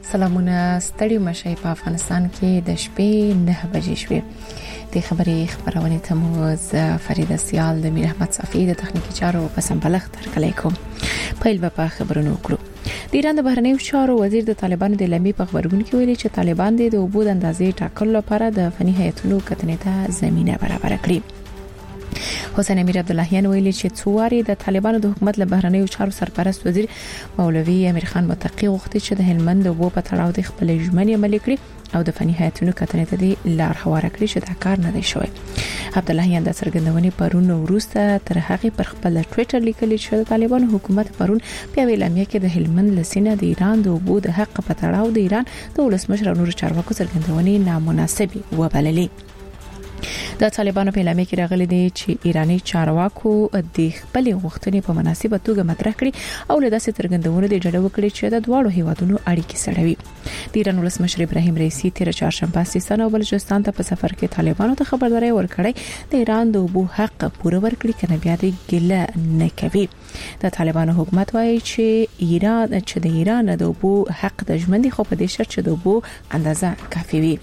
سلامونه ستړي مشي په افغانستان کې د شپې 9 بجې شوې. د خبرونه ته مو ز فریده سیال د میر احمد صفی د تخنیکی چارو په سمبلغ ترکلای کوم. پیل به په خبرونو وکړو. د ایران د بهرنیو چارو وزیر د طالبانو د لمی په خبرونه کې ویلي چې طالبان د اوبو د اندازې ټاکلو لپاره د فني هیئتونو کتنې ته زمينه برابر کړې. حسین امیر عبداللهیان ویلي چې څواري د طالبانو د حکومت له بهرنیو چارو سرپرست وزیر مولوی امیر خان متقی غوښتي چې د هلمند د اوبو په تړاو د خپل ژمنې عملي کړي او د فني هیئتونو کتنې ته د لار هواره کړي چې دا کار نه دی شوی. عبداللهیان د څرګندونې پرون وروسته تر هغه پر خپل ټوئیټر لیکلي چې د طالبانو حکومت پرون په اعلامیه کې د هلمند لسینه د ایران د اوبو د حق په تړاو د ایران د ولسمشر نور چارواکو څرګندونې نامناسبه وبللې. د طالبانو په اعلامیه کې راغلي دي چې ایرانی چارواکو د خپل غوښتنې په مناسبه توګه مطرح کړي او له داسې څرګندونو د جوړ وکړي چې د دواړو هیوادونو اړیکې سړوي. د ایران ولسمشر ابراهیم رئیسی تیر چهارشنبه سیستان او بلوچستان ته په سفر کې طالبانو ته خبرداري ورکړې د ایران د اوبو حق پوره ورکړي کنه بیا د ګله نه کوي. د طالبانو حکومت وايي چې د ایران د اوبو حق د ژوندۍ خو په دې شرط چې د اوبو اندازه کافي وي.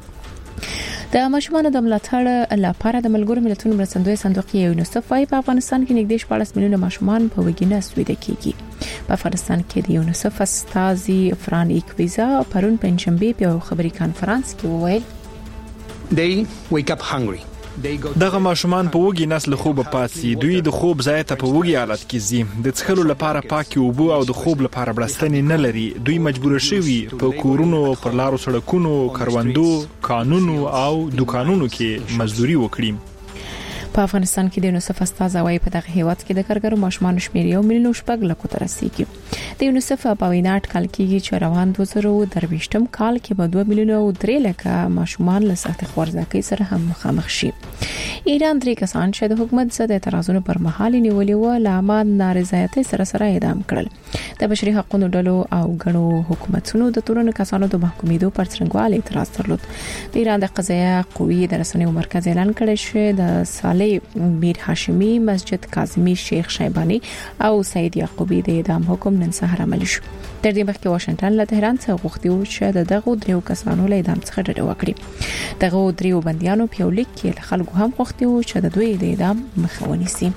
د ماشومانو د ملاتړ لپاره د ملګرو ملتونو مرستندوی صندوق یونیسف وايي په افغانستان کې نږدې 14 میلیونه ماشومان په وګینه سویده کیږي. په افغانستان کې د یونیسف استاذي فران ایکویزا پرون پنځشنبه په خبري کانفرنس کې وویل they wake up hungry. دغه ماشومان په وګي نسل خوب پاتې دوی د خوب ځای ته په وګي حالت کې زی د څښلو لپاره پاکي اوبه او د خوب لپاره بلستنې نه لري. دوی مجبور شوي په کورونو پر لارو سړکونو کاروندو قانونو او دکانونو کې مزدوري وکړي. په افغانستان کې د یونیسف استاذ وايي په دغه هیواد کې د کارګرو ماشومان شمیر 1 میلیون شپږ لکو ته رسیدي. د یونیسف په وینا اټکل کېږي چې روان 2023 کال کې به 2 میلیون او 3 لک ماشومان له سخت خوارځواکۍ سره هم مخامخ شي. ایران درې کسان چې د حکومت ضد اعتراضونو پر مهال نیولې و لامل نارضایتۍ سره اعدام کړل. د بشري حقوقو ډلو او غنو حکومتونو د تورن کسانو د محکومېدو پر څرنګوالي اعتراض درلود. د ایران د قضایه قوې د رسنیو مرکز اعلان کړی چې د صالح میر هاشمی مسجد کاظمی شیخ شیبانی او سید یعقوبی د اعدام حکم نن سهار عملي شو. تر دې مخکې واشنگټن له تهران څخه غوښتي و چې دغه دریو کسانو له اعدام څخه ډډه وکړي. دغه دریو بنديانو په لیک کې خلکو هم غوښتي و چې د دوی د اعدام مخه ونیسي.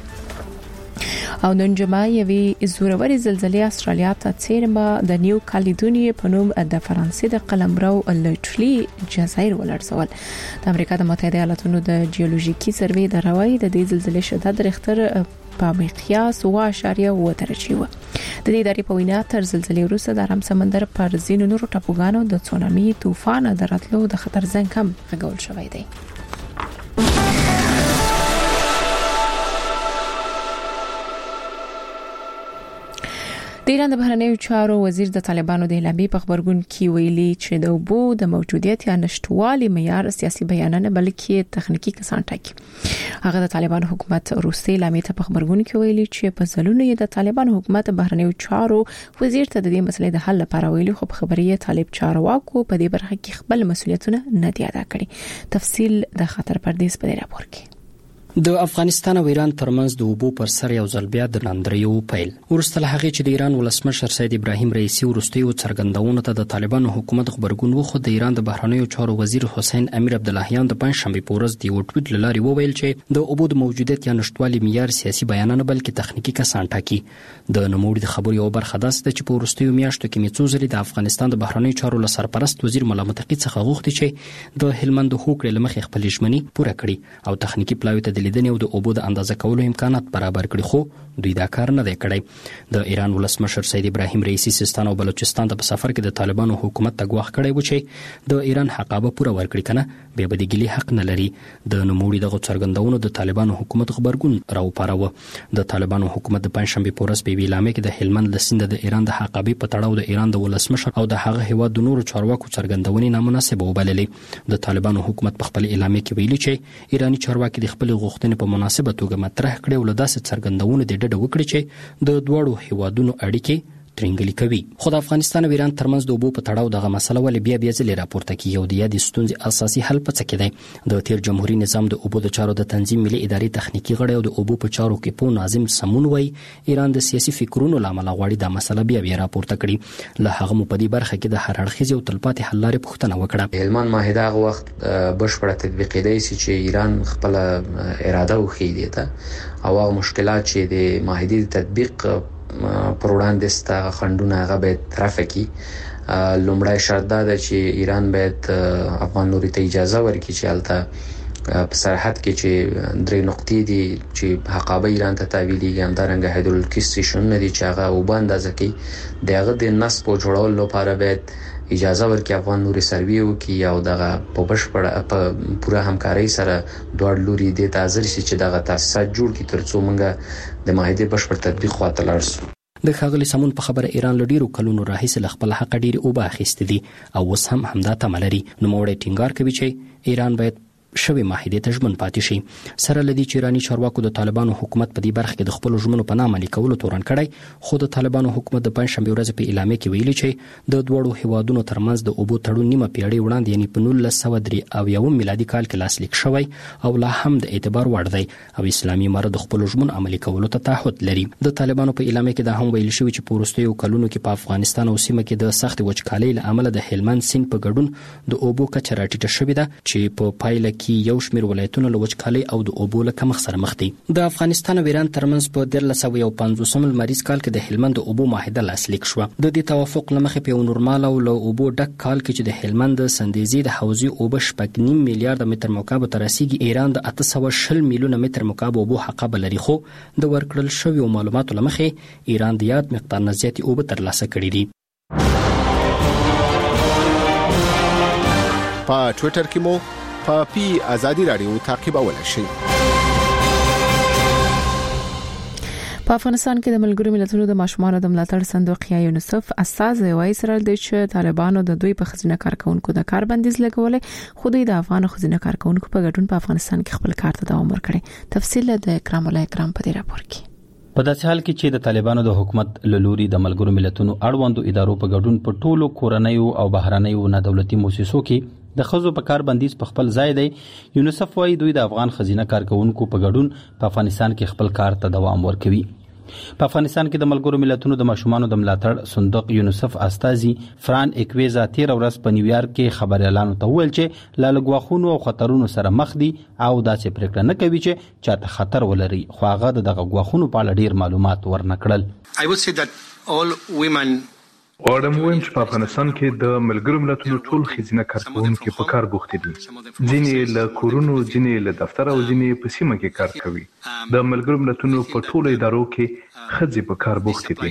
او نن جمعه یوې زوروري زلزلې استرالیا ته څیرمه د نیو کالیډونیا په نوم د فرانسې د قلمرو لټلی جزایر ولرزول. د امریکا د متحده ایالاتونو د جیولوژیکي سروې د راوي د دې زلزلې شدت ریختر په مقیاس 7.8 درجه و. د دې ادارې په وینا تر زلزلې وروسته د ارام سمندر پر ځینو نورو ټاپوګانو د تسونامي طوفان دراتلو د خطر زنګ هم غږول شوی دی. د ایران د بهرنیو چارو وزیر د طالبانو د اعلامیې په خبرګون کې ویلي چې د اوبو د موجودیت یا نشټوالي معیار سیاسي بیان نه بلکې تخنیکی کسان ټاکي. هغه د طالبانو حکومت روسي اعلامیې ته په خبرګون کې ویلي چې په ځلونو د طالبانو حکومت بهرنیو چارو وزیر ته د دې مسلې د حل لپاره ویلي خو په خبريه طالب چارواکو په دې برخه کې خپل مسولیتونه نه دی ادا کړی. تفصیل د خطر پردیس په راپور کې. د افغانستان او ایران ترمنځ د اوبو پر سر یو ځل بیا د لاندریو پیل ورسته له هغه چې د ایران ولسمشر سید ابراهیم رئیسی ورستیو څرګندونه ته د طالبانو حکومت خبرګون وخو د ایران د بهرنیو چارو وزیر حسین امیر عبداللهیان د پنځشنبه په ورځ د وټویټ لاري وویل چې د اوبو د موجودیت یا نشټوالي معیار سیاسي بیان نه بلکې تخنیکی کسان ټاکي. د نوموړي د خبرو یو برخه ده چې په ورستیو میاشتو کې میڅوزري د افغانستان د بهرنیو چارو له سرپرست وزیر مولا متقی څخه غوښتي چې د هلمند هوکړې لمخې خپل ژمنې پوره کړي او تخنیکی پلاوی ته د لیدنې او د اوبو د اندازه کولو امکانات برابر کړي، خو دوی دا کار نه دی کړی. د ایران ولسمشر سید ابراهیم رئیسی سیستان او بلوچستان ته په سفر کې د طالبانو حکومت ته غواړي کړی و چې د ایران حقابه پوره ورکړي کنه به د ګلی حق نه لري. د نوموړي دغه څرګندونو د طالبانو حکومت خبرګون راوپاروه. د طالبانو حکومت د پنځشنبه په ورځ په ویلامه کې د هلمند لسیند د ایران د حقابه په تړاو د ایران د ولسمشر او د هغه هیواد د نورو چارواکو څرګندونې نامناسبه وبللې. د طالبانو حکومت په خپل اعلامیه کې ویلي چې ایرانی چارواکي د خپل غوښتنې په مناسبه توګه مطرح کړي او له داسې څرګندونو د ډډه وکړي چې د دوړو هیوادونو اړیکې ترنګلي کوي. خو د افغانستان او ایران ترمنځ د اوبو په تړاو دغه مسله ولې بیا ځلې راپورته کیږي او د یادې ستونزې اساسي حل په څه کې دی؟ د تیر جمهوریت نظام د اوبو د چارو د تنظیم ملي ادارې تخنیکی غړی او د اوبو په چارو کې په ناظم سمون وای ایران د سیاسي فکرونو لامل غواړي د مسله بیا راپورته کړي. له هغه مو په دې برخه کې د هر اړخیز او تلپاتې حل لارې پوښتنه وکړه. هلمند معاهده هغه وخت بشپړه تطبیق کېدای شي چې ایران خپل اراده وښیي ته او هغه مشکلات چې د معاهدې تطبیق پر وړاندې ست خندونه هغه به رفع کړي. لومړی شرط دا ده چې ایران باید افغان لوري ته اجازه ورکړي چې البته په سرحد کې چې درې نقطې دي چې حقابه ایران ته تحویلېږي، همدارنګه هایدرولوژیکي سټیشنونه دي چې هغه اوبه اندازه کوي. دغه د نصب او جوړولو لپاره باید اجازه ورکړي افغان لوري سروي وکړي او دغه په بشپړه په پوره همکارۍ سره دوه لوري د حاضر شي چې دغه تاسیسات جوړ کړي ترڅو موږ د معاهدې بشپړ تطبیق خواته لاړ شو. د ښاغلي سمون په خبره ایران له ډیرو کلونو راهیسې له خپل حق ډیرې اوبه اخیستې دي او اوس هم همدا تمه لري. نوموړی ټینګار کوي چې ایران باید شوی معاهدې ته ژمن پاتې شي. سره لدی چې ایرانی چارواکو د طالبانو حکومت په دې برخه کې د خپل ژمنو په نامه لیکولو تورن کړی، خو د طالبانو حکومت د پنځشنبه ورځ په اعلامیه کې ویلي چې د دوړو هیوادونو ترمنځ د اوبو تړون نیمه پیړۍ وړاندې یعنی په 1993 میلادي کال کې لاسلیک شوی او لا هم د اعتبار وړ دی او اسلامي امارت د خپل ژمن عملي کولو ته تعهد لري. د طالبانو په اعلامیه کې دا هم ویل شوی چې په وروستیو کلونو کې په افغانستان او سیمه کې د سخت وچکالۍ له امله د هلمند سیند په ګډون د اوبو کچه راټیټه شوې ده چې په پایله کې یو شمېر ولایتونه له وچکالۍ او د اوبو له کمښت سره مخ دي. د افغانستان او ایران ترمنځ په 1950 لمریز کال کې د هلمند د اوبو معاهده لاسلیک شوه. د دې توافق لمخې په نورمال او له اوبو ډک کال کې چې د هلمند د سندیزي د حوزې اوبه 9.5 میلیارډ متر مکعب ته رسیدي، ایران د 820 میلیونه متر مکعب اوبو حق لري، خو د ورکړل شویو معلوماتو لمخې ایران د یاد مقدار نه زیاتې اوبه ترلاسه کړې دي. په ټوئیټر کې مو په پی ازادي رادیو تعقیبولای شئ. په افغانستان کې د ملګرو ملتونو د ماشومانو د ملاتړ صندوق یا یونیسف استازي وایي سره د طالبانو د دوی په خزینه کارکونکو د کار بندیز لګولې، خو دوی د افغان خزینه کارکونکو په ګډون په افغانستان کې خپل کار ته دوام ورکړي. تفصیل د اکرام الله اکرام په دې راپور کې. په داسې حال کې چې د طالبانو د حکومت له لوري د ملګرو ملتونو اړوندو ادارو په ګډون په ټولو کورنیو او بهرنیو نه دولتي مؤسسو کې د خزو په کار بندیز په خپل ځای دی، یونیسف وايي دوی د افغان خزینه کارکونکو په ګډون په افغانستان کې خپل کار ته دوام ورکوي. په افغانستان کې د ملګرو ملتونو د ماشومانو د ملاتړ صندوق یونیسف استازي فران اکویزا 13 ورځ په نیویارک کې خبريالانو ته وویل چې لاله غواخونو او خطرونو سره مخ دي او داسې پریکړه نه کوي چې چاته خطر ولري، خو هغه دغه غواخونو په اړه ډیر معلومات ورنکړل. غواړم ووایم چې په افغانستان کې د ملګرو ملتونو ټول خزینه کارکونکي په کار بوخت دي. ځینې له کورونو، ځینې له دفتر او ځینې په سیمه کې کار کوي. د ملګرو ملتونو په ټولو ادارو کې ښځې په کار بوخت دي.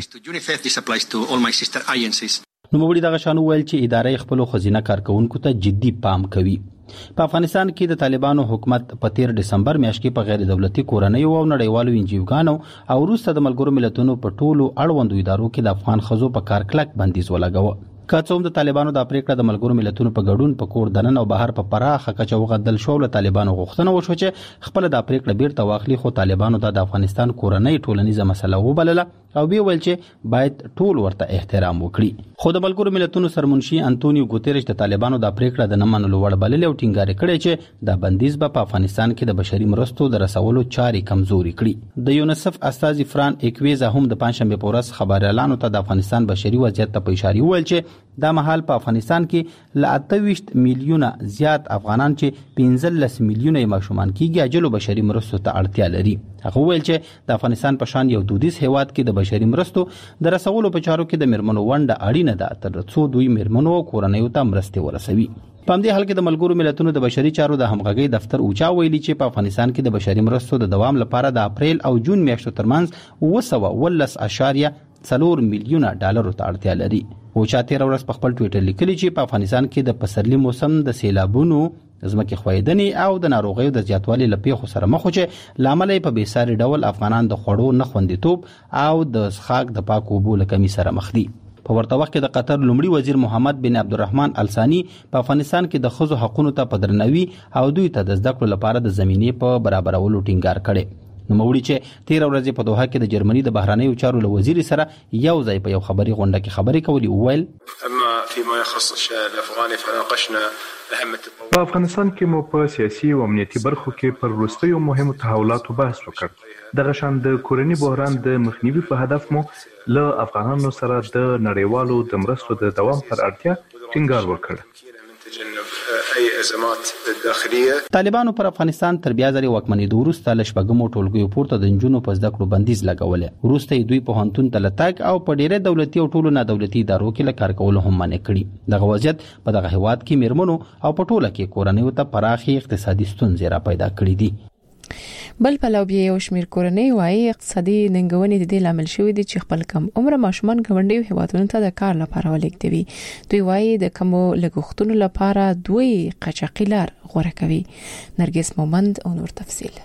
نوموړي دغه شان وویل چې ادارې خپل خزینه کارکونکو ته جدي پام کوي. په افغانستان کې د طالبانو حکومت په 13 دسمبر میاشت کې په غیر دولتي کورنیو او نړیوالو انجیوګانو او وروسته د ملګرو ملتونو په ټولو اړوندو ادارو کې د افغان ښځو په کار کلک بندیز ولګاوه. که څوم د طالبانو د پریکړه د ملګرو ملتونو په ګډون په کور دنن او بهر په پراخه کچه وغدل شو، له طالبانو غوښتنه وشو چې خپل د پریکړه بیرته واخلي، خو طالبانو د افغانستان کورنۍ ټولنیزه مسله وبلله او بیا ویل چې باید ټول ورته احترام وکړي. خو د ملګرو ملتونو سرمنشي انټونیو ګوتریش د طالبانو د پریکړه د نه منلو وړ بللې او ټینګار کړی چې د بندیز په افغانستان کې د بشري مرستو د رسولو چاري کمزوري کړي. د یونیسف استازي فران اکویزا هم د پنځشنبه په ورځ خبريالانو ته د افغانستان بشري وضعیت ته په اشاره ویل چې دا مهال په افغانستان کې ل 28 میلیونه زیات افغانان چې 15 میلیونه ماشومان کېږي اجلو بشري مرستو ته اړتیا لري. هغه ویل چې د افغانستان په شان یو دودیز هیواد کې د بشري مرستو د رسولو په چارو کې د میرمنو ونډه اړینه ده تر څو دوی میرمنو او کورنیو ته مرستې ورسوي. په همدې حال کې د ملګرو ملتونو د بشري چارو د همغږي دفتر اوچا ویلي چې په افغانستان کې د بشري مرستو د دوام لپاره د اپریل او جون میاشتو ترمنځ 210.4 میلیونه ډالرو ته اړتیا لري. اوچا 13 ورځ په خپل ټوئیټر لیکلي چې په افغانستان کې د پسرلي موسم د سیلابونو، ځمکې ښویدنې او د ناروغیو د زیاتوالي له پیښو سره مخ و چې لامل یې په بیساري ډول افغانان د خوړو نه خوندیتوب او د څښاک د پاکو اوبو له کمۍ سره مخ دي. په ورته وخت کې د قطر لومړي وزیر محمد بن عبدالرحمن الثاني په افغانستان کې د ښځو حقوقو ته په درناوي او دوی ته د زده کړو لپاره د زمینې په برابرولو ټینګار کړي. نوموړي چې 13 ورځې په دوحه کې د جرمني د بهرنیو چارو له وزیر سره یو ځای په یو خبري غونډه کې خبرې کولې. وویل اما فيما يخص الشأن الافغاني فناقشنا اهميه په افغانستان کې مو په سیاسي او امنیتي برخو کې پر وروستیو مهمو تحولاتو بحث وکړ. دغه شان د کورنی بحران د مخنیوي په هدف مو له افغانانو سره د نړیوالو د مرستو د دوام پر اړتیا ټینګار وکړ. اي ازمات داخليه. طالبانو پر افغانستان تر بیا ځلې واکمنېدو وروسته له شپږمو ټولګیو پورته د نجونو په زده کړو بندیز لګولې. وروسته دوی پوهنتون ته لتګ او په ډېرې دولتي او ټولو نادولتي ادارو کې له کار کولو هم منع کړي. دغه وضعیت په دغه هیواد کې میرمنو او په ټوله کې کورنیو ته پراخي اقتصادي ستونزې را پیدا کړې دي. بل په لوبي یو شمیر کورنۍ وايي اقتصادي ننګونې د دې لامل شوې دي چې خپل کم عمر ماشومان ګوندیو هیوادونو ته د کار لپاره ولیږدوي. دوی وايي د کومو لګښتونو لپاره دوی قاچاقي لار غوره کوي. نرګس مومند او نور تفصیل.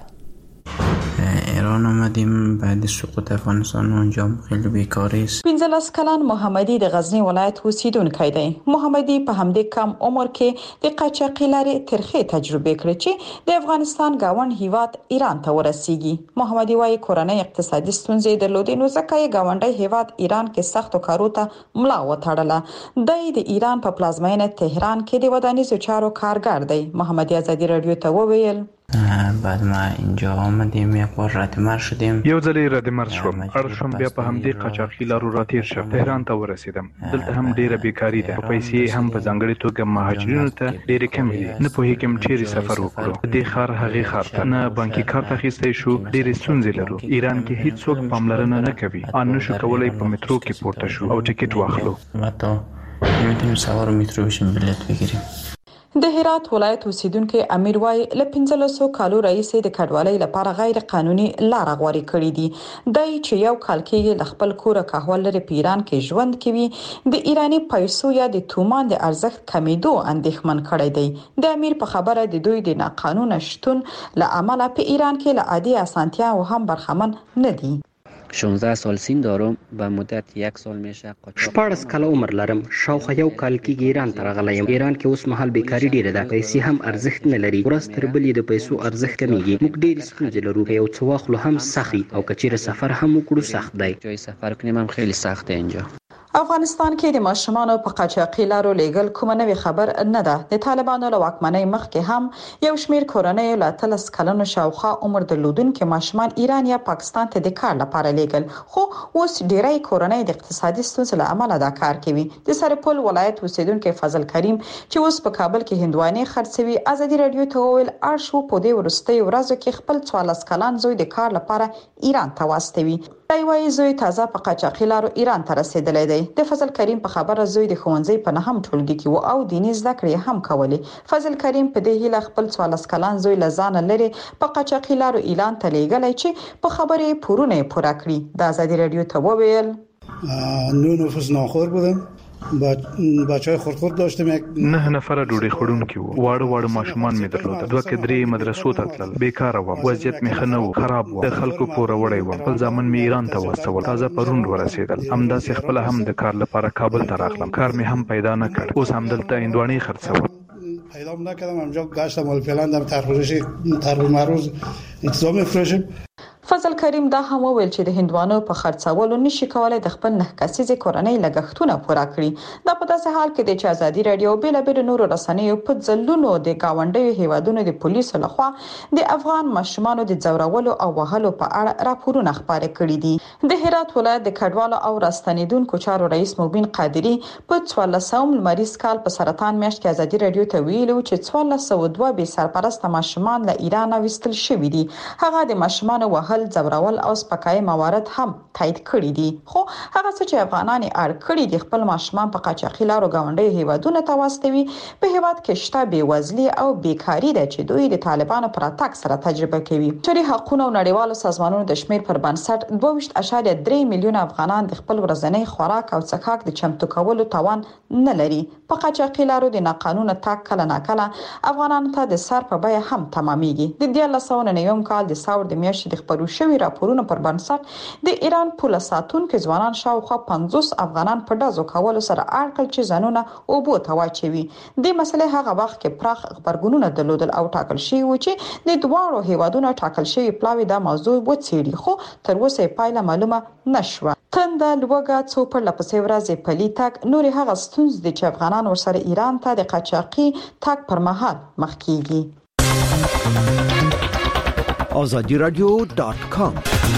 ایران آمدیم بعد سقوط افغانستان و اونجا خیلی بیکاری است. 15 کلن محمدی د غزنی ولایت اوسیدونکی دی. محمدی په همدې کم عمر کې د قاچاقي لارې ترخه تجربه کړې چې د افغانستان گاوند هیواد ایران ته ورسیږي. محمدی وايي کورنۍ اقتصادي ستونزې درلودې نو ځکه یې گاونډي هیواد ایران کې سختو کارو ته ملا وتړله. د ایران په پلازمینه تهران کې د ودانیزو چارو کارګر دی. محمدی ازادي رادیو ته وویل بعد ما اینجا آمدیم یک بار ردمر شدیم. یو ځلې ردمر شوم. اړشم بیا په همدې قاچاقي لارو راتیر شم. تهران ته ورسیدم. دلته هم ډیره بیکاری ده. پیسې هم په ځانګړي توګه مهاجرینو ته ډیره کمې دي. نه پوهیږم چیرې سفر وکړو. د خار هغه خار ته نه بانکي کارت اخیستای شو. ډیره ستونزې لرو. ایران کې هیڅ څوک پاملرنه نه کوي. ان نشو کولای په مترو کې پورته شو او ټیکټ واخلو. متو نمیتونیم سوار مترو بشیم بلیط بگیریم. د هرات ولایت اوسیدونکو امیر وای له 1500 کالو رئیس د کډوالۍ لپاره غیر قانوني لار غوړي کړی دي. د چې یو کال کې خپل کور کهول لري په ایران کې ژوند کوي. د ایرانی پیسو یا د تومان د ارزښت کمیدو اندېښمن کړی دی. د امیر په خبره د دوی د ناقانونه شتون له امله په ایران کې له عادي اسانتیا او هم برخمن نه دي. 16 سال سین دارم به مدت 1 سال میشه. 14 کال عمر لرم. شاوخوا یو کال کې ایران ته راغلی یم. ایران کې اوس مهال بیکاری ډیره ده. پیسې هم ارزښت نه لري. ورځ تر بلې د پیسو ارزښت کمیږي. موږ ډېر ستونزې لرو. یو څه واخلو هم سخت او کچېره سفر هم وکړو سخت دی. جای سفر کنیم هم خیلی سخته اینجا. افغانستان کې د ماشومانو په قاچاقي لارو لیږل کومه نوې خبر نه ده. د طالبانو له واکمنۍ مخکې هم یو شمیر کورنۍ له 13 کلونو شاوخوا عمر درلودونکو ماشومان ایران یا پاکستان ته د کار لپاره لیږل. خو اوس ډیری کورنۍ د اقتصادي ستونزو له امله دا کار کوي. د سرپل ولایت اوسیدونکو فضل کریم چې اوس په کابل کې هندوانه خرڅوي ازادي رادیو ته وویل ارشو په دې ورستۍ ورځو کې خپل 14 کلن زوی د کار لپاره ایران ته واستوي. ایوای زوی تازه په قاچاقي لارو ایران ته رسیدلی دی. د فضل کریم په خبره زوی د ښوونځي په نهم ټولګي کې و او دیني زده کړې هم کولې. فضل کریم په دې هیله خپل 14 کلن زوی لزان لري په قاچاقي لارو اعلان ته لیږلی چې په خبرې پورونه پوره کړي. د ازادي رادیو ته وویل نو نفس ناخور بودم. بچهای خردخورد داشتم. 9 نفره ډوډۍ خوړونکي وو. واړه ماشومان مې درلودل. دوه کې درې مدرسو ته تلل. بیکاره وم. وضعیت مې ښه نه و. خراب و. د خلکو پوره وړی وم. خپل ځامن مې ایران ته واستول. تازه پرون ورسېدل. همداسې خپل هم د کار لپاره کابل ته راغلم. کار مې هم پیدا نه کړ. اوس هم دلته هندوانې خرڅوم. پیدا نکردم. همجا گشتم ول فعلا در ترفروش معروض انتظام میفروشم. فضل کریم دا هم وویل چې د هندوانو په خرڅولو نشي کولای د خپل 9 کسیزې کورنۍ لګښتونه پوره کړي. دا په داسې حال کې د ازادي رادیو بیلابل نورو رسنیو په ځلونو د گاونډیو هیوادونو د پولیسو لخوا د افغان ماشومانو د ځورولو او وهلو په اړه راپورونه خپاره کړي دي. د هرات ولایت د کډوالو او راستنیدونکو چارو رئیس مبین قادری په 14 لمریز کال په سرطان میاشت کې ازادي رادیو ته ویلو چې 1402 بي سرپرست ماشومان له ایران وستل شوي دي. هغه د ماشومانو وهل زورول او سپکای موارد هم تایید کړی دي. خو هغه څه چې افغانان اړ کړی دي خپل ماشومان په قاچاقي لارو گاونډي هیوادونو ته واستوي. په هیواد کې شته بیوزلي او بیکاری ده چې دوی د طالبانو پر اتاک سره تجربه کوي. بشري حقوقو او نړیوالو سازمانونو د شمیر پر بنسټ 22.3 میلیون افغانان د خپل ورځنی خوراک او څښاک د چمتو کولو توان نه لري. په قاچاقي لارو د ناقانونه تاک کله ناکله افغانانو ته د سر په بیه هم تمامېږي. د 1999 کال د ثور د میاشتې د خبرو شروع شوی راپورونو پر بنسټ د ایران پوله ساتونکو ځوانان شاوخوا 50 افغانان په دازو کولو سره اړکل چې ځانونه او بو تواچوي. د مسلې هغه وخت کې پراخ خبرګونونه درلودل او ټاکل شوی و چې د دوه هیوادونو ټاکل شوی پلاوی دا موضوع وڅېړي، خو تر اوسه پایله معلومه نشوه. تند لوګه څو پر لپسې ورځې پلي تک نور هغه ستونزې دي چې افغانان ورسره ایران ته د قاچاقي تک پر مهال مخ کیږي. azadiradio.com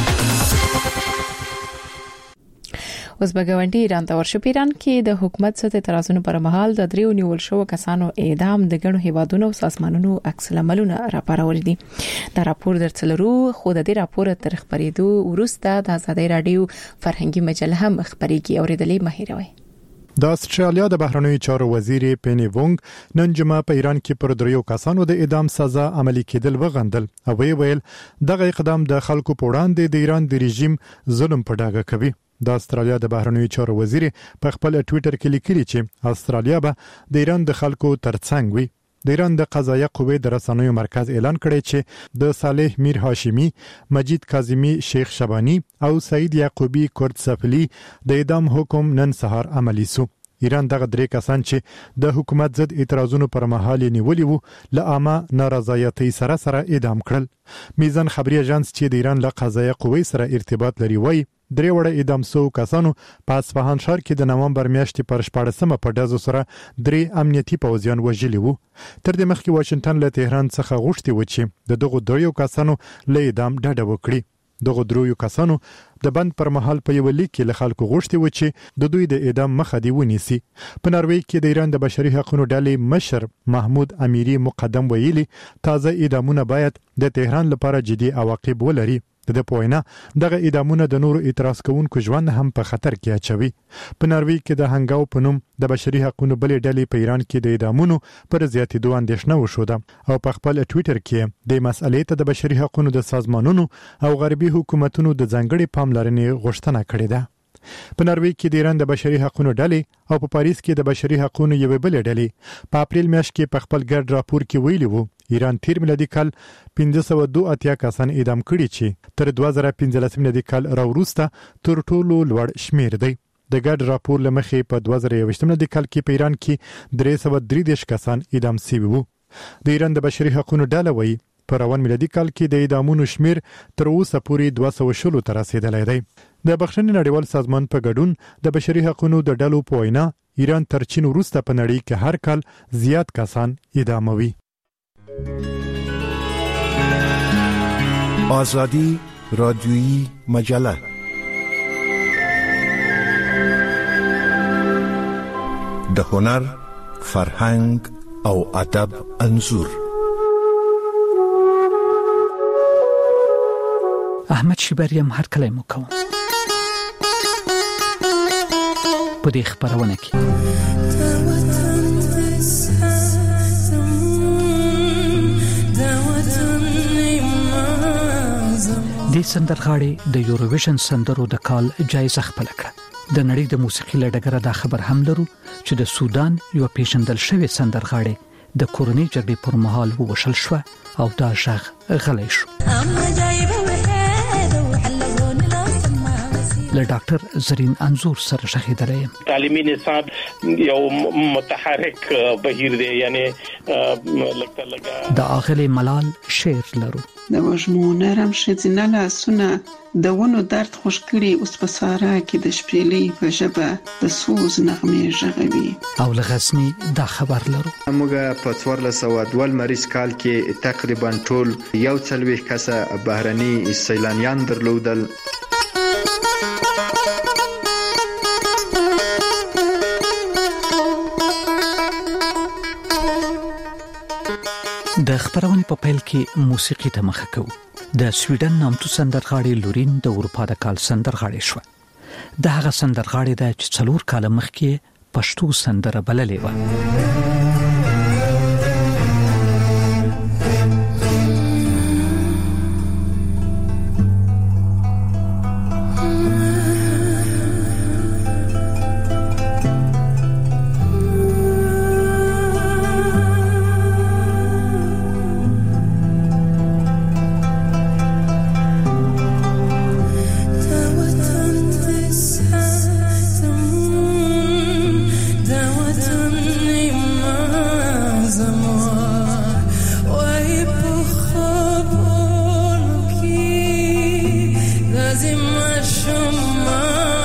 اوس بګاونډي ایران ته ورشو. پیران کې د حکومت څخه اعتراضونو پر مهال د دریو نیول شو کسانو اعدام د ګڼو هیوادونو او سازمانونو عکس العملونه راپارول دي. دا راپور درڅلرو خو د دې راپور تر خبرېدو وروسته د آزادۍ رادیو فرهنګي مجله هم خبرېږي اوریدلې مهیروي. د استرالیا د بهرنیو چارو وزیر پینی وونګ نن جمعه په ایران کې پر دریو کسانو د اعدام سزا عملي کېدل وغندل او ویل دغه اقدام د خلکو په وړاندې د ایران د رژیم ظلم په ډاګه کوي. د استرالیا د بهرنیو چارو وزیر په خپل ټوئیټر کې لیکلي چې استرالیا به د ایران د خلکو ترڅنګ وي. د ایران د قضایه قوې د رسنیو مرکز اعلان کړی چې د صالح میر هاشمی، مجید کاظمی شیخ شبانی او سعید یعقوبی کورد سفلی د اعدام حکم نن سهار عملی سو. ایران دغه درې کسان چې د حکومت ضد اعتراضونو پر مهال نیولي وو له عامه نارضایتۍ سره اعدام کړل. میزان خبري اژانس چې د ایران له قضایه قوې سره ارتباط لري وایي درې وړه اعدام شو کسانو په اصفهان ښار کې د نومبر میاشتې پر 14مه په ډزو سره درې امنیتي پوځیان وژلي وو. تر دې مخکې واشنگټن له تهران څخه غوښتي و چې دغه دریو کسانو له اعدام ډډه وکړي. دغه دریو کسانو د بند پر مهال په یو لیک کې له خلکو غوښتي و چې د دوی د اعدام مخه دی ونیسي. په ناروې کې د ایران د بشري حقوقو ډلې مشر محمود امیری مقدم ویلي تازه اعدامونه باید د تهران لپاره جدي عواقب ولري. د پوینا دغه اعدامونه د نورو اعتراض کوونکو ژوند هم په خطر کې اچوي. په ناروې کې د هنګاو په نوم د بشري حقوقو بلې ډلې په ایران کې د اعدامونو پر زیاتېدو اندېښنه وشوده او په خپل ټوئیټر کې د مسئلې ته د بشري حقوقو د سازمانونو او غربي حکومتونو د ځانګړي پاملرنې غوښتنه کړې ده. په ناروې کې د ایران د بشري حقوقو ډلې او په پاریس کې د بشري حقوقو یو بل ډلې په اپریل میاشت کې په خپل ګډ راپور کې ویلي وو ایران تیر میلادي کال 1582 کسان اعدام کړي چې تر 2015 میلادي کال راوروسته تر ټولو لوړ شمیر دی. د ګډ راپور لمخې په 2021 میلادي کال کې په ایران کې 333 کسان اعدام شوي وو. د ایران د بشري حقوقو ډله وایي په روان میلادي کال کې د اعدامونو شمیر تر اوسه پورې 216 ته رسیدلی دی. د بخښنې نړیوال سازمان په ګډون د بشري حقوقو د ډلو په وینا ایران تر چین وروسته په نړۍ کې هر کال زیات کسان اعداموي. آزادی رادیویی مجله د هنر، فرهنګ او ادب انځور. احمد شیبری هم هر کله مو کوم په دې خبرونه کې د سندرغاړي د یوروویژن سندرو د کال جایزه خپل کړه. د نړۍ د موسیقي لړګره دا خبر هم لرو چې د سودان یو پیژندل شوی سندرغاړي د کورنۍ جګړې پر مهال ووشل شو او دا ژغ غلی شو. له ډاکټر زرین انزور سره شهیدلې تعلیمي نصاب یو متحرک بهیر دی، یعنی لکه د اغلی ملال شعر لرو. د وژمو نرم شذینه لاسونه د ونو درد خوش کړي اوس په سارا کې د شپېلې په ژبه د سوز نغمې ژغوي. او لغزنی دا خبر لرو. موږ په 1402 مریض کال کې تقریبا ټول 140 کسه بهرني سیلانیان درلودل. د خبرونې په پیل کې موسیقي ته مخه کوو. د سویډن نامتو سندرغاړي لورین د اروپا د کال سندرغاړي شو. د هغه سندرغاړي د 4 کال مخکې پښتو سندره بللې و. لازم شما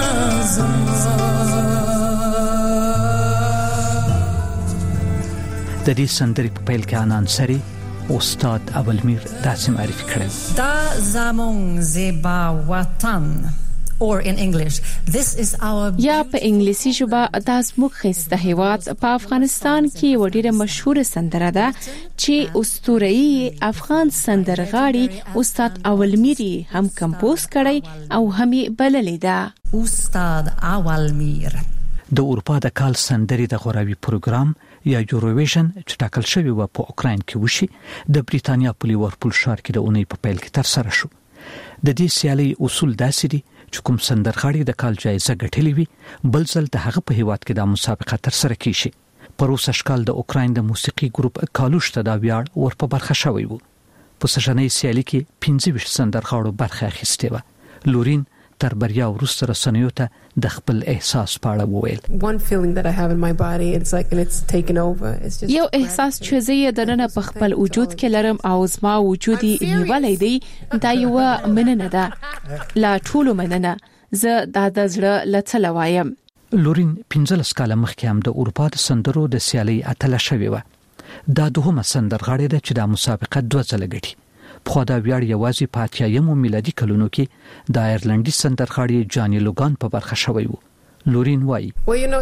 د دې سندرې په پیل کې انانسري استاد اولمیر داسې معرفي کړل: دا زمون زیبا وطن or in English this is our یا په انګلیسي ژبه د زموږ خسته هیواد په افغانستان کې وړيره مشهور سندره ده چې اسطوري افغان سندرغاړي استاد اولمیر هم کمپوز کړي او هم بللې ده. استاد اولمیر د اروپا د کال سندري د غوراوي پروګرام یا یوروویژن چې ټاکل شوی و په اوکراین کې وشي د بریتانیا په لیورپول ښار کې د اونۍ په پیل کې تر سره شو. د دې سیالي اصول داسې دي چې کوم سندرغاړي د کال جایزه ګټلې وي بل ځل د هغه په هیواد کې د مسابقه تر سره کیږي. پروس اشکال د اوکراین د موسیقي ګروپ کالوش ته دا ویاړ ورپه برخه شوی وو. په سژنې سیالي کې 15 سندرغاړو برخه اخیستې و. لورین تر بریا وروسته رسنیو ته د خپل احساس په اړه وویل: یو احساس چې زه یې دننه په خپل وجود کې لرم او زما وجودي نیولې دی دا یو مننه ده. لا ټولو مننه. زه د زړه لڅل وایم. لورین 15 کاله مخکې هم د اروپا د سندرو د سیالي اتله شوی و. دا دوهمه سندرغاړې ده چې د مسابقه 2 ځله ګټي. په دا ویاړ یوازې په 80 میلادي کلونو کې د آیرلندي سندرغاړي جاني لوګان په برخه شوی وو. لورین وای: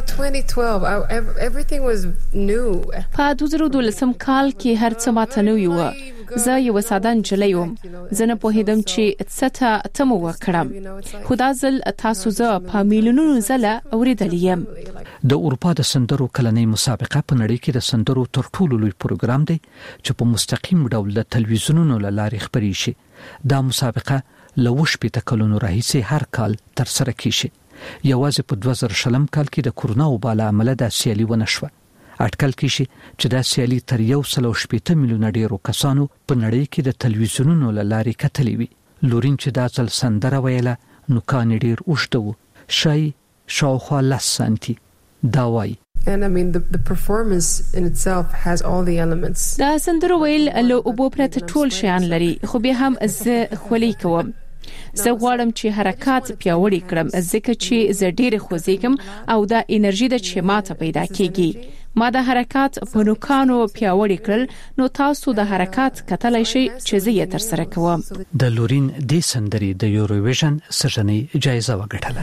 په 2012 کال کې هر څه ماته نو یو. زه یو ساده نجلۍ وم. زه نه پوهیدم چې څه ته مو وکړم. خدا ځل تاسو زه په میلیونونو ځله اوریدلیم. د اروپا د سندرو کلنۍ مسابقه په نړۍ کې د سندرو تر ټولو لوی پروګرام دی چې په مستقیم ډول د تلویزیونونو لارې خبري شي. دا مسابقه له 20 کلونو راهیسې هر کال تر سره کیږي. یوازې په 2000 کال کې د کورونا وبا له امله د سیالي ونه شوه. اټکل کیږي چې دا سیالي تر 1.8 میلیون ډیرو کسانو په نړۍ کې د تلویزیونونو لارې کتلې وي. لورین چې دا ځل سندره ویله نو کان ډیر اوږده و. شای شاوخوا 10 سانتي. دا وای: And I mean the performance in itself has all the elements. دا سندره ویل له اوبو پرته ټول شیان لري خو به هم زه خولي کوم. زه غواړم چې حرکات پیاوړي کړم ځکه چې زه ډېر خوځېږم او دا انرژي د چې ماته پیدا کیږي. ما د حرکات په نوکانو پیاوړي کړل نو تاسو د حرکات کتلای شئ چې زه یې تر سره کوم. د لورین د سندري د یوروویژن سژنې جایزه وګټله.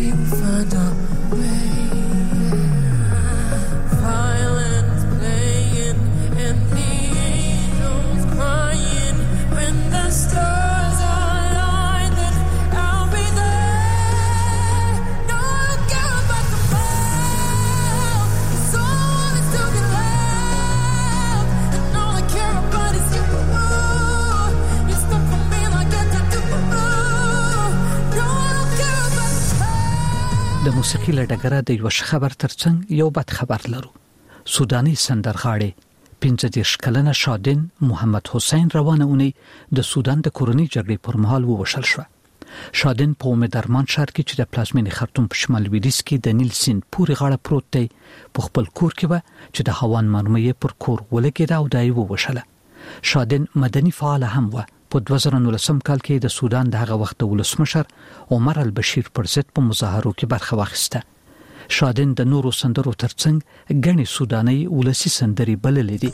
د موسیقي لډګره د یو خبر ترڅنګ یو بد خبر لرو. سوداني سندرغاړي 15 کلنه شادن محمد حسین روانه اونۍ د سودان د کورنۍ جګړې پر مهال ووشل شو. شادن په امیدرمان ښار کې چې د پلازمینې خرطوم په شمال لویدیځ کې د نیل سیند پورې غاړه پروت دی په خپل کور کې و چې د هوان مرمۍ پر کور ولګېده او دای ووشله. شادن مدني فعال هم و. په 2019 کال کې د سودان د هغه وخت ولسمشر عمر البشیر پر ضد په مظاهرو کې برخه واخیسته. شادن د نورو سندرو ترڅنګ غني سوداني ولسی سندري بللې دي.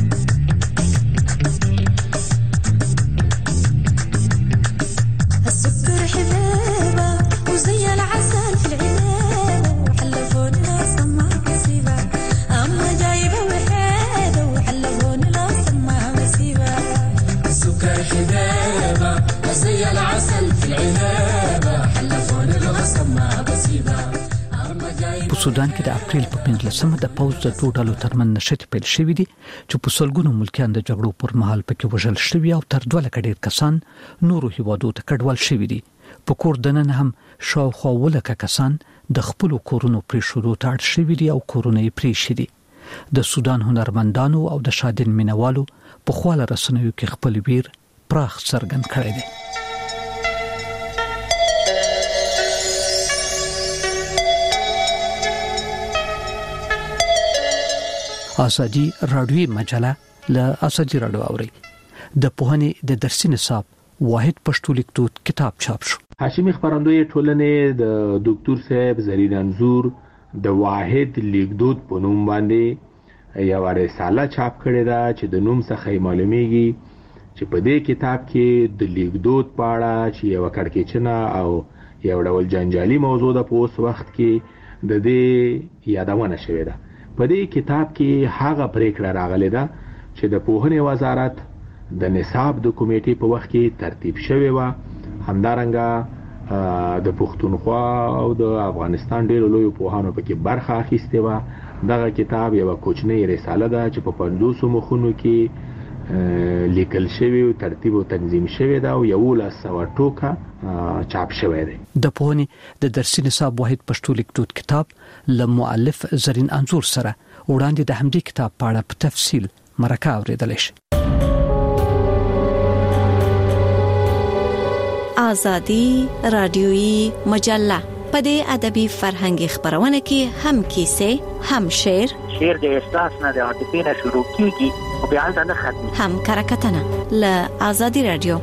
السكر حبيبه وزي العسل في العنب وحلفون الصماء بسيبه اما جايبه وحيده وحلفون الصماء بسيبه السكر حبيبه وزي العسل في العنب حلفون الصماء بسيبه. په سودان کې د اپریل په 15مه د پوز د دوه ډلو ترمن نشټ پیل شوې دي چې په سلګونو ملکیان د جګړو پر مهال پکې وژل شوي او تر 2 لک ډیر کسان نورو هیوادو ته کډوال شوي دي. په کور دننه هم شاوخوا 2 لک کسان د خپل کورونو پرې شروع تاړ شوي دي او کورونه یې پرې شي دي. د سودان هنرمندانو او د شادن مینوالو په خواله رسنیو کې خپل ویر پراخ څرګند کړی دی. ازادي رادیوي مجله له ازادي رادیو اوري. د پوهنې د درسي نصاب واحد پښتو لیکدود کتاب چاپ شو. هاشمي خبرندوی ټولنې د ډاکټر صاحب زرین انزور د واحد لیکدود په نوم باندې یو رساله چاپ کړې ده چې د نوم څخه معلومیږي چې په دې کتاب کې د لیکدود په اړه چې یو کړکېچنه او یو ډول جنجالي موضوع ده په اوس وخت کې د دې یادونه شوې ده. په دې کتاب کې هغه پریکړه راغلې ده چې د پوهنې وزارت د نصاب د کمیټې په وخت کې ترتیب شوی و. همدارنګه د پښتونخوا او د افغانستان ډېر لوی پوهانو پکې برخه اخیستې و. دغه کتاب یو کوچنی رساله ده چې په 500 مخونو کې لیکل شوی او ترتیب او تنظیم شوی دا او 1100 ټوکه چاپ شوی دی. د پوهنې د درسي نصاب واحد پښتو لیکدود کتاب له مؤلف زرین انزور سره وړاندې د همدې کتاب په اړه په تفصیل مرکه اوریدل شي. آزادی رادیویی مجله په دې ادبي فرهنګي خبرونه کې هم کیسې هم شعر د احساس نه د عاطفې نه شروع کیږي او بیا ځنه ختمي هم کرکټنه ل آزادی رادیو.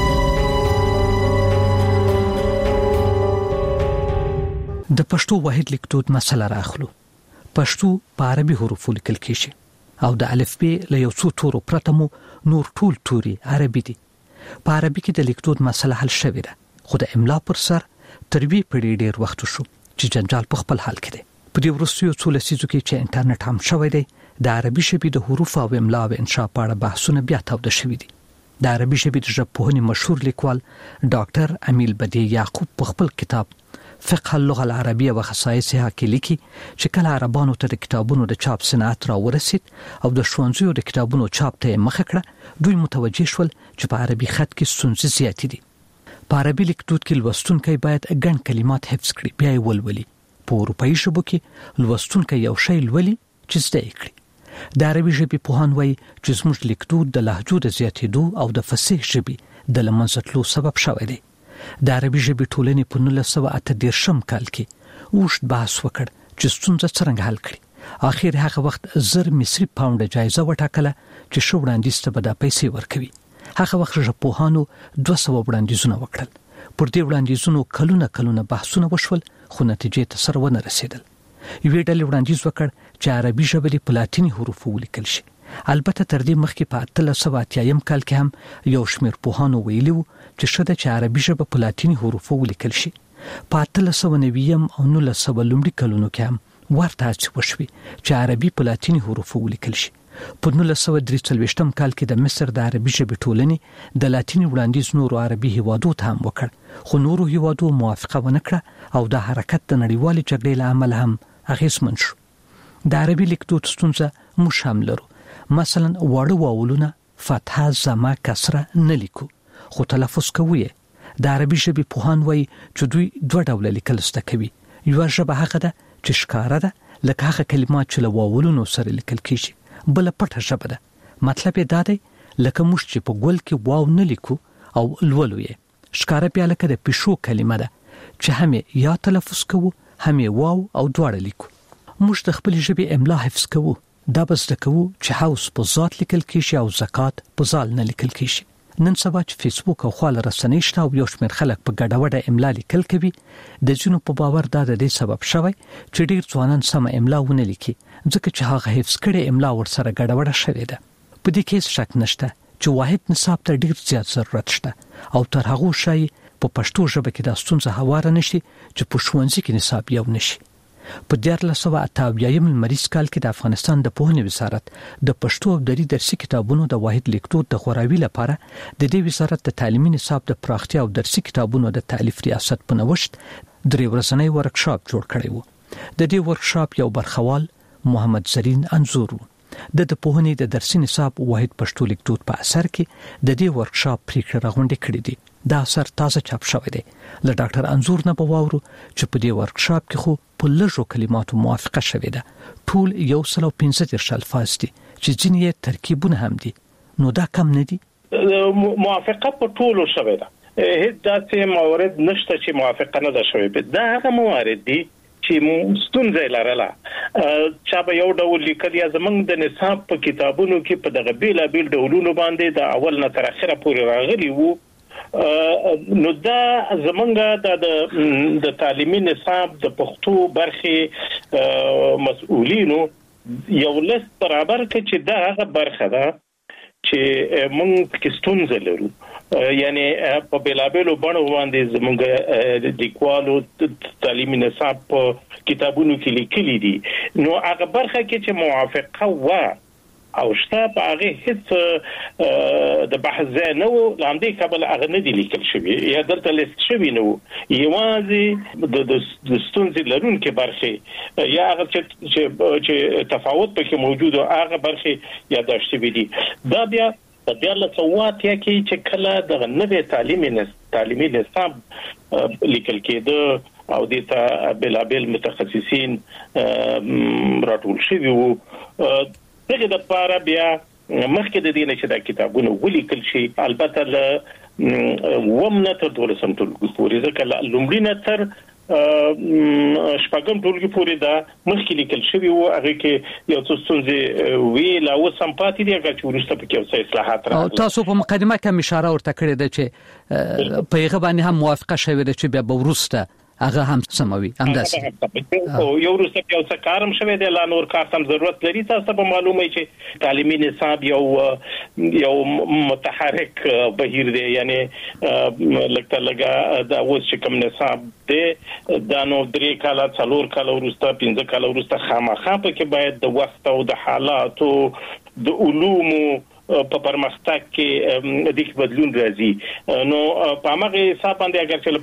د پښتو واحد لیکدود مسله راخلو. پښتو په عربي حروفو لیکل کیږي او د الفبې له یو څو تورو پرته مو نور ټول توري عربي دي. په عربي کې د لیکدود مسله حل شوې ده خو د املا پر سر تربی پړې ډېر وخت شو چې جنجال په خپل حال کې دی. په دې وروستیو څو لسیزو کې چې انټرنیټ هم شوی دی د عربي ژبې د حروف او املا او انشاء په اړه بحثونه بیا تاوده شوي دي. د عربي ژبې د ژبپوهنې مشهور لیکوال ډاکټر امیل بدی یعقوب په خپل کتاب فقه اللغه العربیه و خصائصها کې لیکي چې کله عربانو ته د کتابونو د چاپ صنعت را ورسید او د ښوونځیو د کتابونو چاپ ته مخه کړه دوی متوجه شول چې په عربي خط کې ستونزې زیاتې دي. په عربي لیکدود کې لوستونکي باید ګڼ کلمات حفظ کړي بیا یې ولولي. په اروپایي ژبو کې لوستونکي یو شی لولي چې زده یې کړي. د عربي ژبې پوهان وایي چې زموږ لیکدود د لهجو د زیاتېدو او د فصیح ژبې د له منځه تلو سبب شوی دی. د عربي ژبې ټولنې په 1938 کال کې اوږد بحث وکړ چې ستونزه څرنګه حل کړي. اخر هغه وخت 1000 مصري پاونډ جایزه وټاکله چې شو وړاندیز ته به د پیسې ورکوي. هغه وخت ژبپوهانو 200 وړاندیزونه وکړل. پر دې وړاندیزونو کلونه بحثونه وشول خو نتیجې ته سره ونه رسیدل. یوې ډلې وړاندیز وکړ چې عربي ژبه د پلاتیني حروفو ولیکل شي. البته تر دې مخکې په 1380 کال کې هم یو شمېر پوهانو ویلي وو چې شته چې عربي ژبه په لاتیني حروفو ولیکل شي. په 1390 او 1900 لومړي کلونو کې هم ورته هڅې وشوې چې عربي په لاتیني حروفو ولیکل شي. په 1943 کال کې د مصر د عربي ژبې ټولنې د لاتیني وړاندیز نورو عربي هیوادو ته هم وکړ خو نورو هیوادو موافقه ونه کړه او د حرکت د نړیوالې جګړې له امله هم اغیزمن شو. د عربي لیکدود ستونزه موږ هم لرو. مثلا واړه واولونه فتحه زما کسره نه لیکو خو تلفظ کوي. د عربي ژبې پوهان وایي چې دوی دوه ډول لیکل زده کوي. یو ژبه هغه ده چې ښکاره ده لکه هغه کلمات چې له واولونو سره لیکل کیږي، بل پټه ژبه ده. مطلب یې دا دی لکه موږ چې په ګول کې واو نه لیکو او لولو یې. ښکاره بیا لکه د پښو کلمه ده چې هم یا تلفظ کوو هم واو او دواړه لیکو. موږ د خپل ژبې املا حفظ کوو. دا بس د کوو چې هاوس په ذات لیکل کیږي او زکات په زال نه لیکل کیږي. نن سبا چې فیسبوک او خواله رسنۍ شته او یو شمېر خلک په ګډه وډه املا لیکل کوي، د ځینو په باور دا د دې سبب شوی چې ډیر ځوانان سمه املا ونه لیکي ځکه چې هغه حفظ کړي املا ورسره ګډه وډه شوې ده. په دې کې شک نشته چې واحد نصاب ته ډیر زیات ضرورت شته او تر هغه شي په پښتو ژبه کې د ستونزه هواره نشي چې په ښوونځي کې نصاب یو نشي. په 1988 لمریز کال کې د افغانستان د پوهنې وزارت د پښتو او دري درسي کتابونو د واحد لیکدود د غوراوي لپاره د دې وزارت د تعلیمي نصاب د پراختیا او درسي کتابونو د تالیف ریاست په نوښت 3 ورځنی ورکشاپ جوړ کړی و. د دې ورکشاپ یو برخوال محمد زرین انزور د پوهنې د درسي نصاب واحد پښتو لیکدود په اثر کې د دې ورکشاپ پریکړه راغونډه کړې دي. دا اثر تازه چاپ شوی دی. له ډاکټر انزور نه بواورو چې په دې ورکشاپ کې خو په لږو کلماتو موافقه شوې ده. ټول 115 الفاظ دي چې ځینې ترکیبونه هم دي. نو دا کم نه دي. موافقه په ټولو شوې ده. هیڅ داسې موارد نشته چې موافقه نه ده شوې. دا هغه موارد دي چې ستونزې لرله. چا به یو ډول لیکل یا زمونږ د نصاب په کتابونو کې په دغه بیلابیل ډولونو باندې د اول نه تر اخره پورې راغلي وو نو دا زمونږ د تعلیمي نصاب د پښتو برخه مسؤلینو یو لست برابر کړي چې دا هغه برخه ده چې موږ کې ستونزه لرو یعنی په بلابلو بڼو باندې زموږ د لیکوالو تعلیمي نصاب په کتابونو کې لیکلي دي نو هغه برخه کې چې موافقه و او شته په هغه هیڅ د بحث نه و لاندې قبل هغه نه دي لیکل شوی یا دلته لیست شوی نه و یوازې د ستونزې لرونکو برخه یا هغه چې تفاوت پکې موجود او هغه برخه یاداشت شوی دي دا بیا د له څوات کې چې کله د نوې تعلیمي نصاب لیکل کېده او د بلابل متخصصین راټول شوی وو دغه د پاره بیا مخکې د دې نه چې دا کتابونه ولیکل شي البته ومنه تر 12 ټولګي پورې ځکه لومړی تر شپږم ټولګي پورې دا مخکې لیکل شوی وو هغه کې یو څه ستونزې وی لا وسم پاتې دي هغه چې ورسته پکې اوسه اصلاحات راغلي او تاسو په مقدمه کې اشاره ورته کړې ده چې په هغه باندې هم موافقه شوې ده چې بیا ورسته هغه هم سموي همداسې او یو ورسته یو څه کارم شوی دی لا نور کار تم ضرورت لري تاسو به معلومه چې تعلیمي نصاب یو متحرک بهیر دی یعنی لکه دا اوس چې کوم نصاب دی دا نو 3 کاله 4 کاله ورسته 15 کاله ورسته خامخا په کې باید د وخت او د حالاتو د علومو په پرمختګ کې د بدلون راځي نو په هغه حساب باندې اگر چې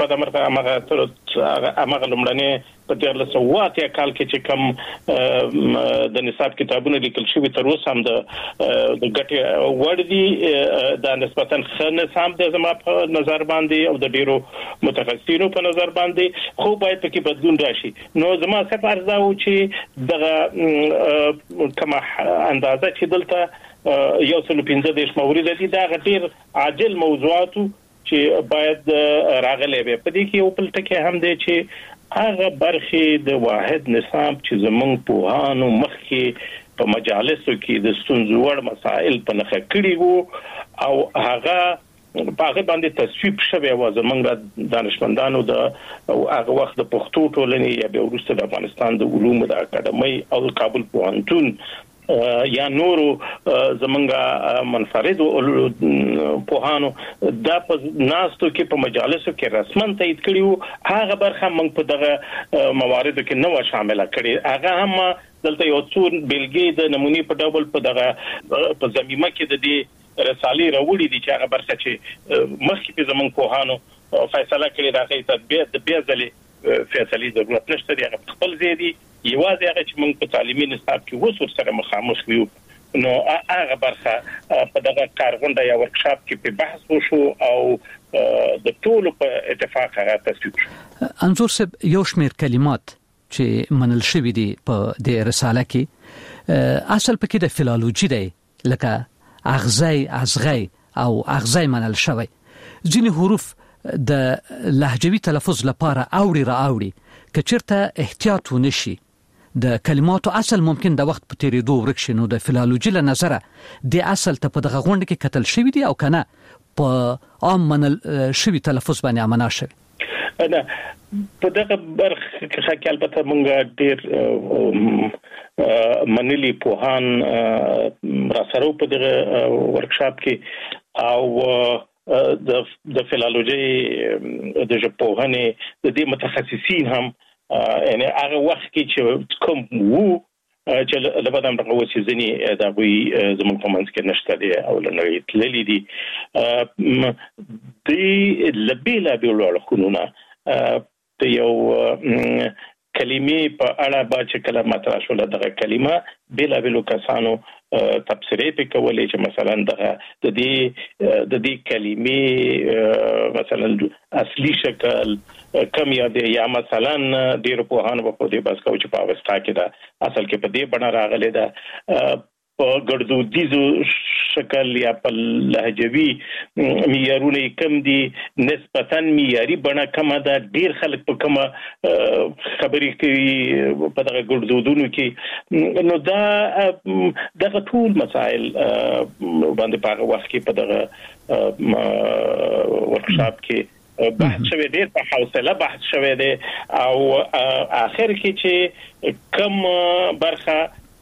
په هغه لمړنه په 1300 کال کې چې کوم د نصاب کتابونه لیکل شوی تر اوسه هم د ګټه وړ دي د نسبتاً خنه سم د زما په نظر باندې او د ډیرو متخصصینو په نظر باندې خو باید پکې بدلون راشي نو زما څه فرض او چې دغه کومه اندازه چې دلته یو څل 15 مورید دي دا غټیر عاجل موضوعاتو چې باید راغلي به په دې کې یو بل ټکی هم دی چې هغه برخه د واحد نصاب چې زمونږ پوهانو مخکې په مجالسو کې د ستونزو وړ مسائل په نخښه کړي وو او هغه په هغه باندې تصویب شوی و زمونږ دانشمندانو د هغه وخت د پښتو ټولنې یا به ورسته د افغانستان د علومو د اکاډمۍ او کابل پوهنتون یا نورو زمونږه منفرد پوهانو دا په ناستو کې په مجالسو کې رسمن تایید کړیو هغه برخه موږ په دغه مواردو کې نو شامل کړي هغه هم دلته یو څو بلګې د نمونې په ډول په دغه په زميمه کې د دې رسالې راوړي دي چې هغه برخه چې مخکې په زمونږ پوهانو فیصله کړې راغی تطبیق د بیا ځلې فیصله ضرورت نشته دی هغه خپل ځای دی یوازې هغه چې موږ په تعلیمي نصاب کې وسور سره مخامخ یو نو هغه برخه په دغه کارغونډه یا ورکشاپ کې په بحث وشو او د ټولو په اتفاق هغه تصویب شو انظور صاحب یو شمېر کلمات چې منل شوی دي په د رساله کې اصل پکې د فلالوجي دی لکه اغزای ازغای او اغزای منل شوی ځینې حروف د لهجوي تلفظ لپاره اوړي کچرته احتیاط ونشي د کلماتو اصل ممکن د وخت په تیریدو ورک شي نو د فلالوجي له نظره د اصل ته په دغه غونډه کې کتل شوی دی او کنه په عام منل شوی تلفظ باندې امنا شوی نه په دغه برخه کې البته مونږ ډیر منلي پوهان را سره په دغه ورکشاپ کې او د فلالوجي د ژبپوهنې د دې متخصصین هم یعنی هغه وخت کې چې کوم وو چې لبدم دغه وسیزنی دا وی زموږ په منځ کې نشته دی او لنوي تللی دي د لبیلا بیلول خونونه ته یو کلمې په اړه با چې کله مطرح شول دغه کلمه بلا بلو کسانو تفسیرې په کولې چې مثلا د دې کلمې مثلا اصلي شکل کم یا دی یا مثلا ډیر په هانو په دې بس کو چې په اوستا کې دا اصل کې په دې بڼه راغلي دا په ګړدودیزو شکل یا په لهجوي معیارونه کم دي نسبتاً معیاري بڼه کم ده ډیر خلک په کومه خبرې کوي په دغه ګړدودونو کې نو دا دغه ټول مسائل باندې په وخت کې په دغه ورکشاپ کې بحث شوی دی په حوصله بحث شوی دی او اخر کې چې کم برخه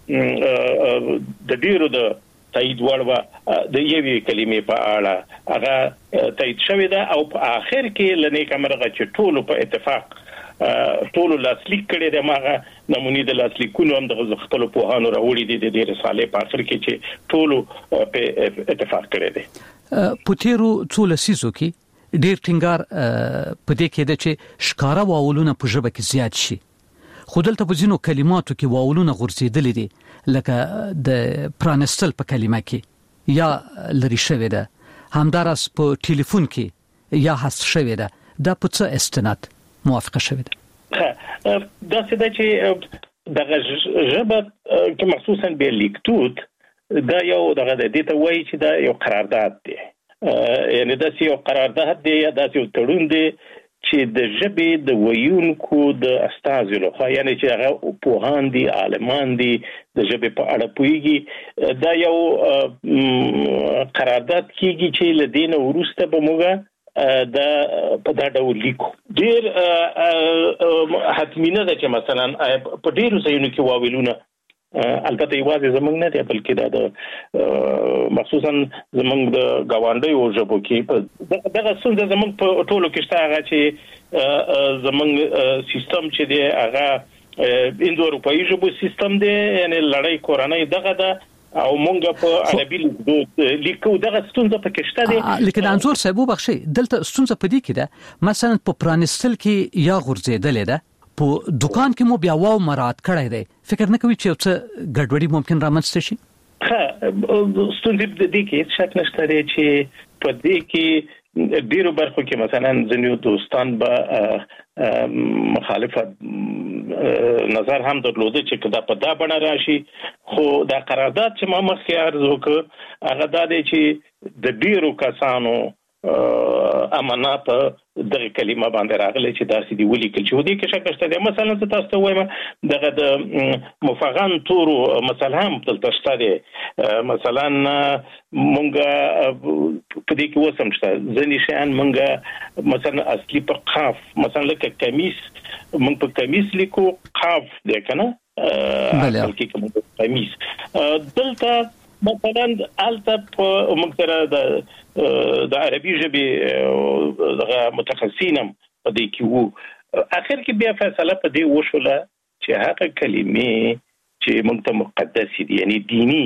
د ډیرو د تایید وړوا د یوې کلمې په اړه هغه تایید شوی دی او په اخر کې لنی کمرغه چې ټول په اتفاق ټول لاسلیک کړي د ماغه نمونې د لاسلیکونو هم د خپل پوهانو راوړي دي د رسالې په اخر کې چې ټول په اتفاق کړي دي پوتيرو څو لسیزو کې ډیر ټینګار په دې کې د چې ښکارا واولونه په ژبه کې زیات شي خودلته په ځینو کلماتو کې واولونه غورځېدل دي لکه د پرانستل په کلمه کې یا لری شوی ده همدارس په ټلیفون کې یا حذف شوی ده دا په څه استناد موافقه شوی ده دا څه ده چې دغه ژبه کې مخصوصا به لیکتوت دا یو دغه د دې ته وایي چې دا یو قرارداد دی یعنی دا یو قرارداد دی یا دا یو تړون دی چې د ژبې د ویونکو د استازو لخوا یعنی چې هغه پوهان دي عالمان دي د ژبې په اړه پوهیږي دا یو قرارداد کیږي چې لدینه ورسته به موږ دا په دا ډول لیکو ډیر حتمینه ده چې مثلا په ډیرو ځایونو کې واویلونه البته یوازې زمونږ نه دی بلکې دا د مخصوصا زمونږ د گاونډیو ژبو کې دغه څنګه زمونږ په ټولو کې شته هغه چې زمونږ سیستم چې دی هغه اندو اروپایي ژبو سیستم دی یعنی لړۍ کورنۍ دغه ده او مونږ په عربي لیکو دغه ستونزه پکې شته دي لیکن انزور صاحب بخښي دلته ستونزه پدې کې ده مثلا په پرانستل کې یا غورځېدل ده په دکان کې مو بیا واو مراد کړی دی فکر نه کوي چې څه ګډوډي ممکن رامنځته شي ستونزه دې کې شک نشته چې په دې کې ډیرو برخو کې مثلا ځینو دوستان به مخالفت نظر هم درلوده چې کدا په دا بڼه راشي خو دا قرارداد چې ما مخکې عرض وکړ هغه دا دی چې د ډیرو کسانو امانه په دغه کلمه باندې راغلی چې داسې دی ولیکل چې ودی کې شک شته دی مثلا تاسو ته وایم دغه د مفغان تورو مثلا هم دلته شته دی مثلا مونږ په دې کې وسم شته ځنی شان مونږ مثلا اصلي په قاف مثلا لکه کمیس مونږ په کمیس لیکو قاف دی کنه بلکې کوم کمیس دلته مثلا الته موږ سره د عربي ژبې دغه متخصصینم په دې کې وو اخر کې بیا فیصله په دې وشوله چې هغه کلمې چې موږ ته مقدس دي یعنی دینی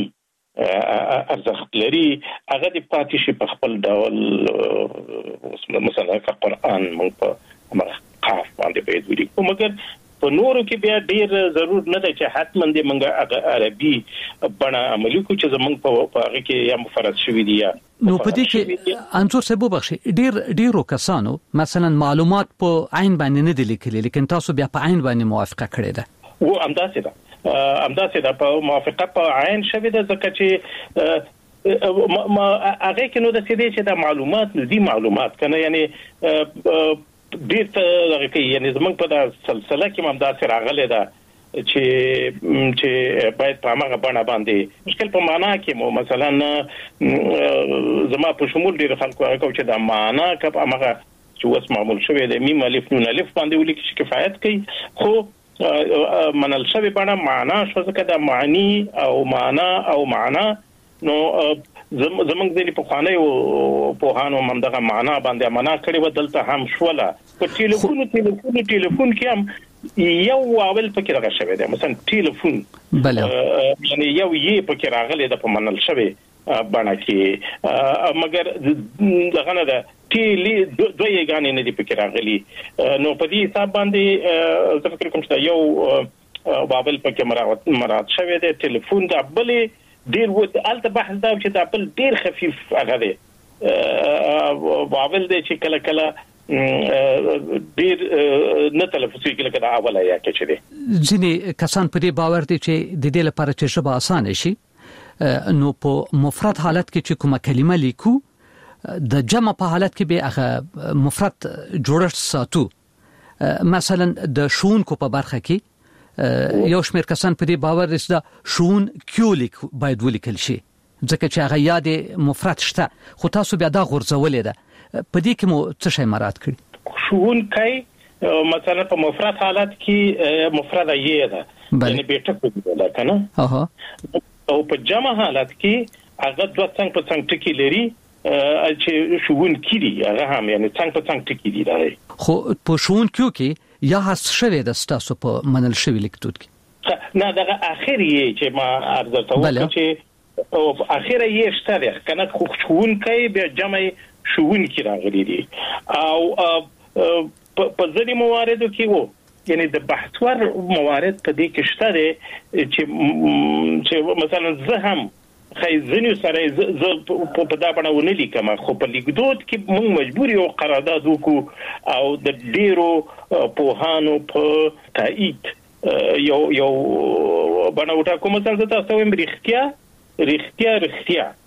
ارزښت لري هغه د پاتې شي په خپل ډول مثلا قرآن موږ په قاف باندې باید ولیکو مګر په نورو کې بیا ډیر ضرور نه دی چې حتما دې موږ عربي بڼه عملي کو چې زمونږ په هغه کې یا مفرد شوی دی نو په دې کې انصور صاحب بخښي ډیرو کسانو مثلا معلومات په عین باندې نه دي لیکلي لیکن تاسو بیا په عین باندې موافقه کړې ده و همداسې ده په موافقه په عین شوی ده ځکه چې ما هغه کې نو د سیدې چې د معلومات ندي معلومات کنه یعنی ډیر څه کوي یعنی زمونږ په دا سلسله کې هم داسې راغلی ده چې باید په هغه بڼه باندې مشکل په معنا کې مو مثلا زما په شمول ډیر خلکو هغه چې د معنا کپ هغه چې وس معمول شوی د میم الف نون الف باندې ولیکي چې کفایت کوي خو منل شوی بڼه معنا شو ځکه د معنی او معنا نو زمونږ د پخوانی او پوهانو هم دغه معنا باندې معنا کړي و دلته هم شوله په ټلیفون کې هم یو اول پکې راغلی شوی دی مثلا ټلیفون یعنی یو یې پکې راغلی د په منل شوی باندې کې مګر دغه نه ده ټلی دوه یګانې نه دی پکې راغلی نو په دې حساب باندې زه فکر کوم چې یو بابل پکې مراد شوی دی ټلیفون د بلې ډیر و الته بحث دا چې دا بل ډیر خفيف هغه دی بابل دی چې کله ډیر نه تلفظ کله کله اوله یا کې چي دي ځینې کسان په دې باور دي چې د دې لپاره چې شبه اسانه شي نو په مفرد حالت کې چې کومه کلمه لیکو د جمع په حالت کې به هغه مفرد جوړښت ساتو. مثلا د شونکو په برخه کې یو شمېر کسان په دې باور دي چې شون کیولیک باید ولیکل شي ځکه چې هغه یاد مفرد شته، خو تاسو بیا دا غورځولې ده. په دې کې مو څه شی مراد کړی؟ شون کای مثلا په مفرد حالت کې مفرد یې ده یعنی بیٹه په دې کنه، او په جمع حالت کې هغه دوه څنګه په څنګه ټکی لري چې شون کړي هغه هم یعنی څنګه په څنګه ټکی دی. خو په شون کې یا حذف شوی د ستاسو په منل شوی لیکدود کې نه دغه اخر یې چې ما عرض ته وکړ چې او اخر یې شته کنه، خو شون کوي به جمع شون کې راغلي دي او په ځینې مواردو کې وو یعنی د بحثور موارد په دې کې شته دي چې مثلا زه هم خیزنی سره ز په دا باندې ونه لیکم، خو په لیکدود کې موږ مجبور یو قرارداد وکړو او د ډیرو پوهانو په تایید یو باندې وټا کوم څنګه تاسو هم رښتیا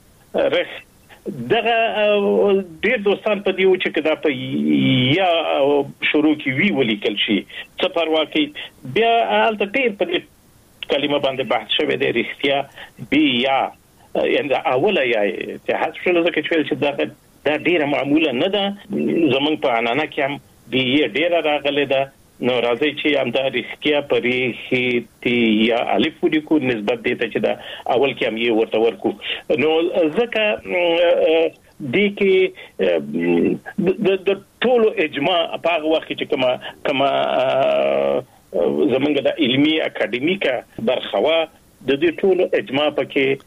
دغه ډېر دوستان په دیو چې کدا په یا شروع کې وی ولیکل شي څه پروا کوي بیا الته ډېر په دې کلمه باندې بحث شوی دی رښتیا بیا یعنی اوله یا ته حذف شول ځکه چې دا ډېر معموله نه ده زمونږ په عنانه کې هم بیا ډېر راغلی ده. نو راځي چې هم دا رښتیا پرې هي یا الف ولیکو نسبت دې ته چې دا اول کې هم یې ورته ورکو. نو ځکه دې کې د ټولو اجماع په هغه وخت چې کما زمونږ د علمي اکاډمیکا برخوا د دې ټولو اجماع پکې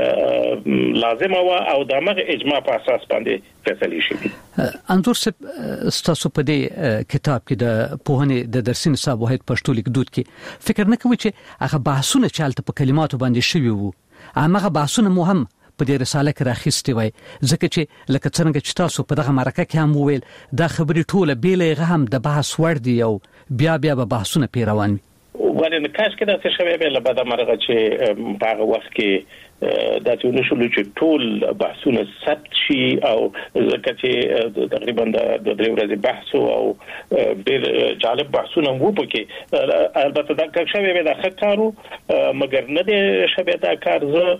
لازم او د هغه اجماع په اساس باندې فیصله شي. انظر ستاسو په دې کتاب کې د پوهنې د درسي نصاب واحد پښتو لیکدود کې فکر نه کوي چې هغه بحثونه چالت په کلماتو باندې شوي وو، هغه بحثونه مو هم په دې رساله کې راخېستې وای ځکه چې لکه څنګه چې تاسو په دغه مرکه کې هم وویل دا خبرې ټوله بیلې هم د بحث وړ دي او بیا به بحثونه پې روان وي. ولې کاش کې دا څه شوی به له بعد مرغه چې په هغه وخت کې دا ټول شول چې ټول بحثونه ثبت شي او ځکه چې تقریبا د درې ورځې بحث او ډېر جالب بحثونه وو پکې البته دا کار شوی به دا خطرو مګر نه دی شوی دا کار زه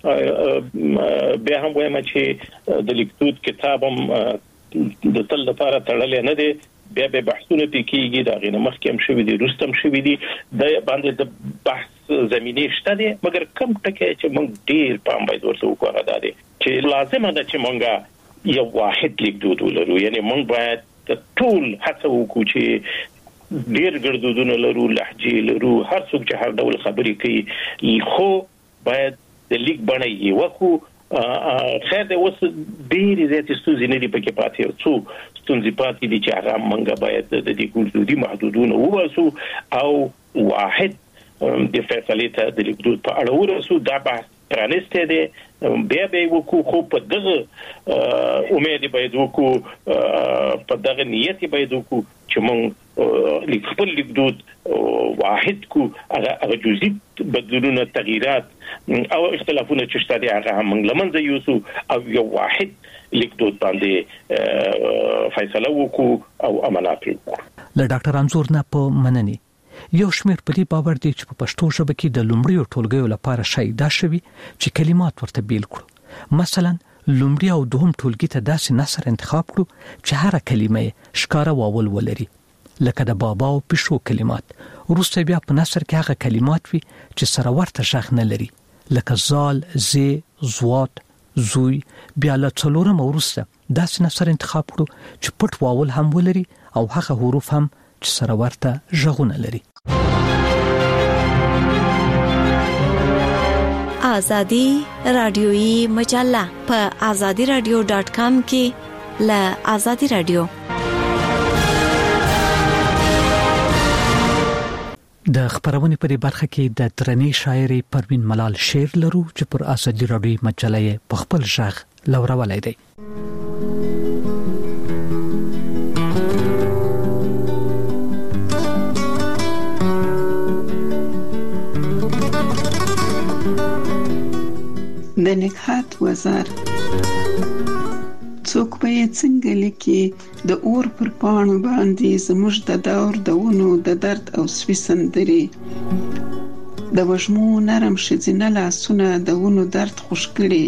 به هم وایم چې د لیکدود کتابم د تل لپاره تړلې نه دی، بیا به بحثونه پکېږي دا غینه مخکې هم شوی دي رستم شوی دي د باندې د بحث زمینه شته دي، مګر کم ټکی چې موږ ډیر پام باید ورته وکړو دا دي چې لازم ده چې موږ یو واحد لیکدود ولرو، یعنی موږ باید ټول هڅه وکړو چې ډیر ګړدودونه لرو، لهجې لرو، هر څوک چې هر ډول خبرې کوي خو باید د لیک باندې یو وکړو. خیر د اوس ډېری زیاتې ستونزې نه دي پکې پاتې، یو څو ستونزې پاتې دي چې هغه موږ باید د دې ګړدودي محدودونه وباسو او واحد د فیصلې ته د لیکدود په اړه ورسو. دا بحث پرانسته دي بیا به وکړو، خو په دغه امید باید وکړو، په دغه نیت باید وکړو چې موږ خپل لیکدود واحد کو، هغه جزئی بدلونونه تغییرات او اختلافونه چې شته دي هغه هم لمنځه یوسو او یو واحد لیکدود باندې فیصله وکړو او امانات وکړو. له ډاکټر انزور نه په منني یو شمېر په دې باور دی چې په پښتو ژبه کې د لومړیو ټولګیو لپاره شای دا شوی چې کلمات ورته بیل کړو. مثلا لومړی او دوهم ټولګي ته داسې نثر انتخاب کړو چې هر کلمه ښکاره واول ولري، لکه د بابا او پښو کلمات. وروسته بیا په نثر کې هغه کلمات وي چې سره ورته ژغ نه لري، لکه زال، زی، زوات، زوی. بیا له څلورم وروسته داسې نثر انتخاب کړو چې پټ واول هم ولري او هغه حروف هم چې سره ورته ژغونه لري. آزادی رادیویی مجله په azadiradio.com کې له آزادی رادیو. د خبرونې په دې برخه کې د درنې شاعري پروین ملال شعر لرو چې پر آزادی رادیویی مجله په خپل ژغ لورولای دی. وزر. څوک به یې څنګه لیکي د اور پر پاڼو باندې زموږ د دور د ونو د درد او سوي سندرې. د وږمو نرم ښځینه لاسونه د ونو درد خوږ کړي.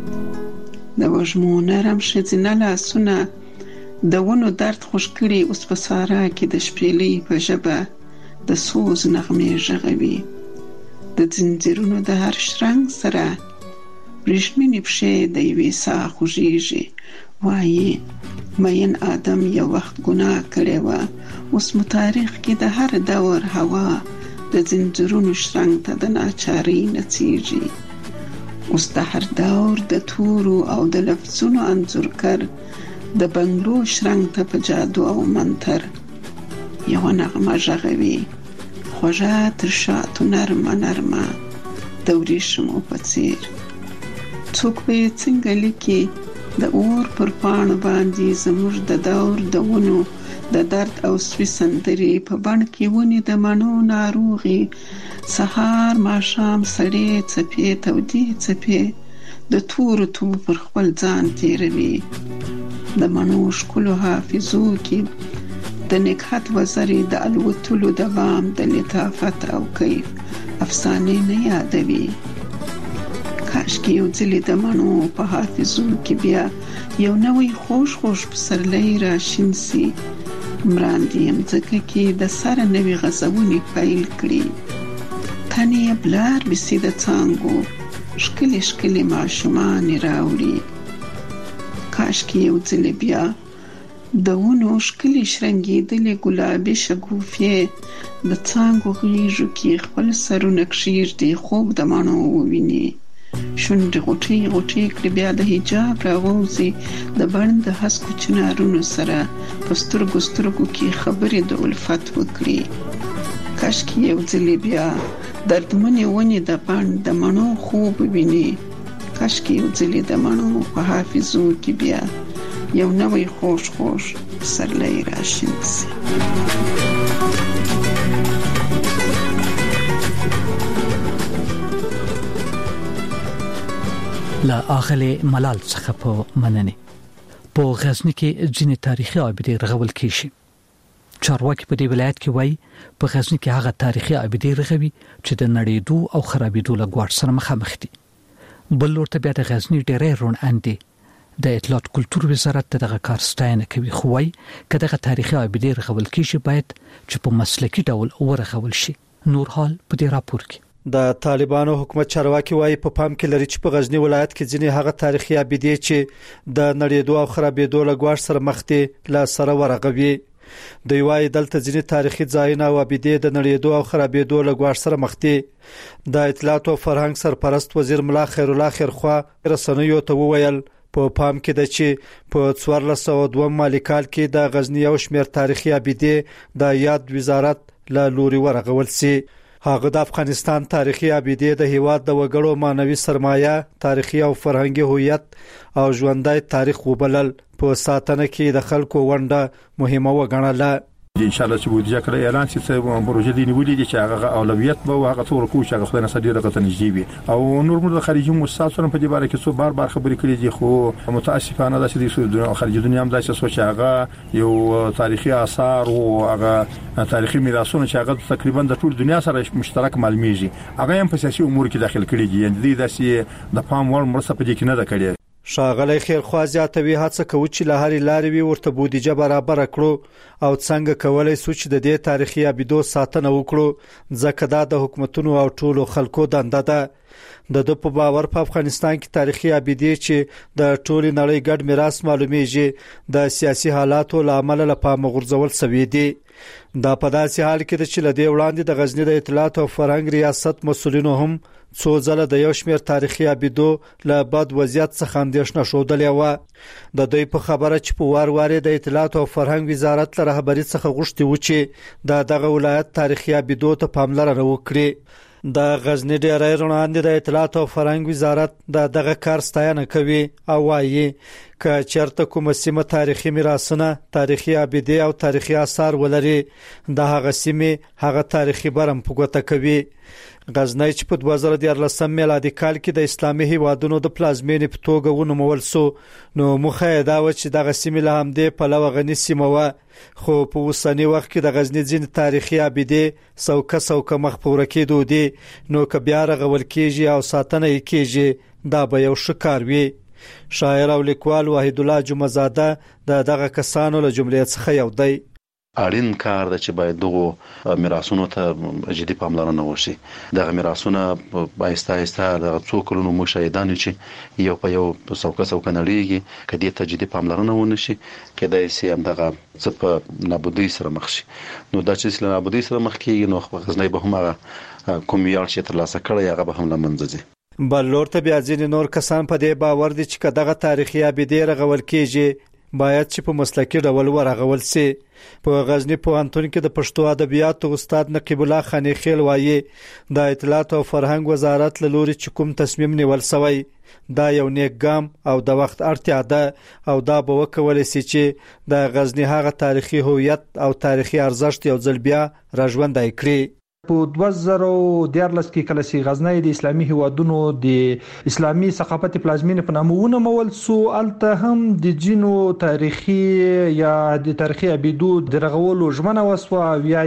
د وږمو نرم ښځینه لاسونه د ونو درد خوږ کړي. اوس په صحرا کې د شپېلۍ په ژبه د سوز نغمې ږغوي. د ځنځیرونو د هر شرنګ سره وریښمینې پښې د یوې ساه خوږیږي. وایي مین آدم یو وخت ګناه کړې وه، اوس مو تاریخ کې د هر دور هوا د ځنځیرونو شرنګ ته د ناچارۍ نڅیږي. اوس د هر دور د تورو او د لفظونو انځورګر د بنګلو شرنګ ته په جادو او منتر یوه نغمه ږغوي، خوږه تر شاتو نرمه نرمه د وریښمو په څیر. څوک به یې څنګه لیکي د اور پر پاڼو باندې زموږ د دور د ونو د درد او سوي سندرې. په بڼ کې ونې د مڼو ناروغي، سهار ماښام سړې څپې تودې څپې د تورو توبو پر خپل ځان تیروي. د مڼو ښکلو حافظو کې د نګهت وزرې د الوتلو د بام د لطافت او کیف افسانې نه یادوي. کاشکې یو ځلې د مڼو په حافظو کې بیا یو نوی خوږ خوږ پسرلی راشین سي. مراندې یم ځکه کې د سره نوې غزونې پیل کړي. تنې یې بلار بسي د څانګو ښکلې ښکلې ماشومانې راوړي. کاشکې یو ځلې بیا د ونو ښکلې شرنګېدلې ګلابي شګوفې د څانګو غیږو کې خپل سرونه کښېږدي، خوب د مڼو وویني. شونډې غوټې غوټې کړي، بیا د حجاب راووځي، د بڼ د هسکو چنارونو سره په سترګو سترګو کې خبرې د الفت وکړي. کاشکې یو ځلې بیا دردمنې ونې د بڼ د مڼو خوب ویني. کاشکې یو ځلې د مڼو په حافظو کې بیا یو نوی خوږ خوږ پسرلی راشین سي. له اغلې ملال څخه په مننه په غزنی کې ځینې تاریخي ابدې رغول کیږي. چارواکي په دې ولایت کې وایي په غزنی کې هغه تاریخي ابدې رغوي چې د نړیدو او خرابېدو له ګواښ سره مخامخ دي. بل ورته بیا د غزنی ډېرې رون اندي د اطلاعات کلتور وزارت دغه کار ستاینه کوي، خو وايي کله تاریخي ابدې رغول کیږي باید چې په مسلکي ډول ورغول شي. نور حال په دې راپور کې د طالبانو حکومت چارواکي وايي په پام کې لري چې په غزنی ولایت کې ځینې هغه تاریخي ابدې چې د نړیدو او خرابېدو له ګواښ سره مخ دي لا سره ورغوي. دوی وايي دلته ځینې تاریخي ځایونه او ابدې د نړیدو او خرابېدو له ګواښ سره مخ دي. د اطلاعات او فرهنګ سرپرست وزیر ملا خیر الله خیرخوا رسنیو ته وویل په پام کې ده چې په 1402 مالی کال کې د غزنی او شمیر تاریخي ابدې د یاد وزارت له لوري ورغول سي. هغه د افغانستان تاریخي ابدې د هیواد د وګړو مانوي سرمایه، تاریخي او فرهنګي هویت او ژوندۍ تاریخ وبلل. په ساتنه کې د خلکو ونډه مهمه وګڼله. ان شاء الله چې بودیجه کړی اعلان شي چې پروژې دی نیولې چې هغه اولویت به هغه څور کو چې هغه خدای نه سړي رغته نږدې وي. او نور موږ د خارجي مؤسساتو په دې باره کې څو بار خبرې کړې دي، خو متاسفانه دا چې د خارجي دنیا هم دا چې سوچ هغه یو تاریخي آثار او هغه تاریخي میراثونه چې هغه تقریبا د ټول دنیا سره مشترک معلومیږي، هغه هم په سیاسي امور کې داخل کړي دي. یعنی داسې د پام وړ مرسته په دې کې نه ده کړې. ښاغلی خیرخوا زیاتوي هڅه کوي چې له هرې لارې وي ورته بودیجه برابر کړو او څنګه کولای شو چې د دې تاریخي ابدو ساتنه وکړو، ځکه دا د حکومتونو او ټولو خلکو دنده ده. د په باور په افغانستان کې تاریخي ابدې چې د ټولې نړۍ ګډ میراث معلومیږي د سیاسي حالاتو لامل له پامه غورځول شوی دی. دا په داسې حال کې چې لدې وړاندې د غزنی د اطلاعات او فرهنګ ریاست مسولینو هم څو ځله د یو شمېر تاریخي ابدو له بد وضعیت څخه اندېښنه ښودلې وه. د دوی په خبره چې په وار وار د اطلاعات او فرهنګ وزارت له رهبرۍ څخه غوښتي و چې دغه ولایت تاریخي ابدو ته پاملرنه وکړي. د غزنی ډېرې روڼاندې د اطلاعات او فرهنګ وزارت دغه کار ستاینه کوي او وايي که چرته کومه سیمه تاریخي میراثونه، تاریخي ابیدې او تاریخي آثار ولري، د هغه سیمه هغه تاریخي برم په ګوته کوي. غزنی چې په 2014 میلادي کال کې د اسلامي هیوادونو د پلازمینې په توګه ونومول سو، نو مخه دا و چې د غسیمې له همدې په لوغ غني سیمه و، خو په اوسنی وخت کې د غزنی ځین تاریخي ابیدې څوکه مخ پوره کېدو دي، نو که بیا رغول کېږي او ساتنه یې کېږي دا به یو شکار وي. شاعر او لیکوال وحید الله جمعزاده دغه کسانو له جملې څخه یو دی. اړین کار ده چې باید دغه میراثونو ته جدي پاملرنه وشي. دغه میراثونه آهسته د څو کلونو مشاهدان چې یو په یو څوکه نړیږي، کدی ته جدي پاملرنه ونشي کېدای شي هم دغه څه په نابودۍ سره مخ شي. نو دا چې نابودۍ سره مخ کیږي نو غزنی به هم کوم یال چې تر لاسه کړی هغه به هم لمنځه ځي. بل لور ته بیا ځینې نور کسان په دې باور دي چې دغه تاریخي ابیدې رغول کېږي باید چې په مسلکي ډول ورغول سي. په غزنی پوهنتون کې د پښتو ادبیاتو استاد نقیب الله خانی خیل وایي د اطلاعات او فرهنګ وزارت له لوري چې کوم تصمیم نیول شوی دا یو نیک ګام او د وخت اړتیا ده او دا به وکولای شي چې د غزنی هغه تاریخي هویت او تاریخي ارزښت یو ځل بیا راژوندی کړي. په 2014 کې کله چې غزنی د اسلامي هیوادونو د اسلامي ثقافت پلازمینې په نامه ونومول سو، الته هم د جنو تاریخي یا د تاریخي ابیدو د رغولو ژمنه وسوه، بیا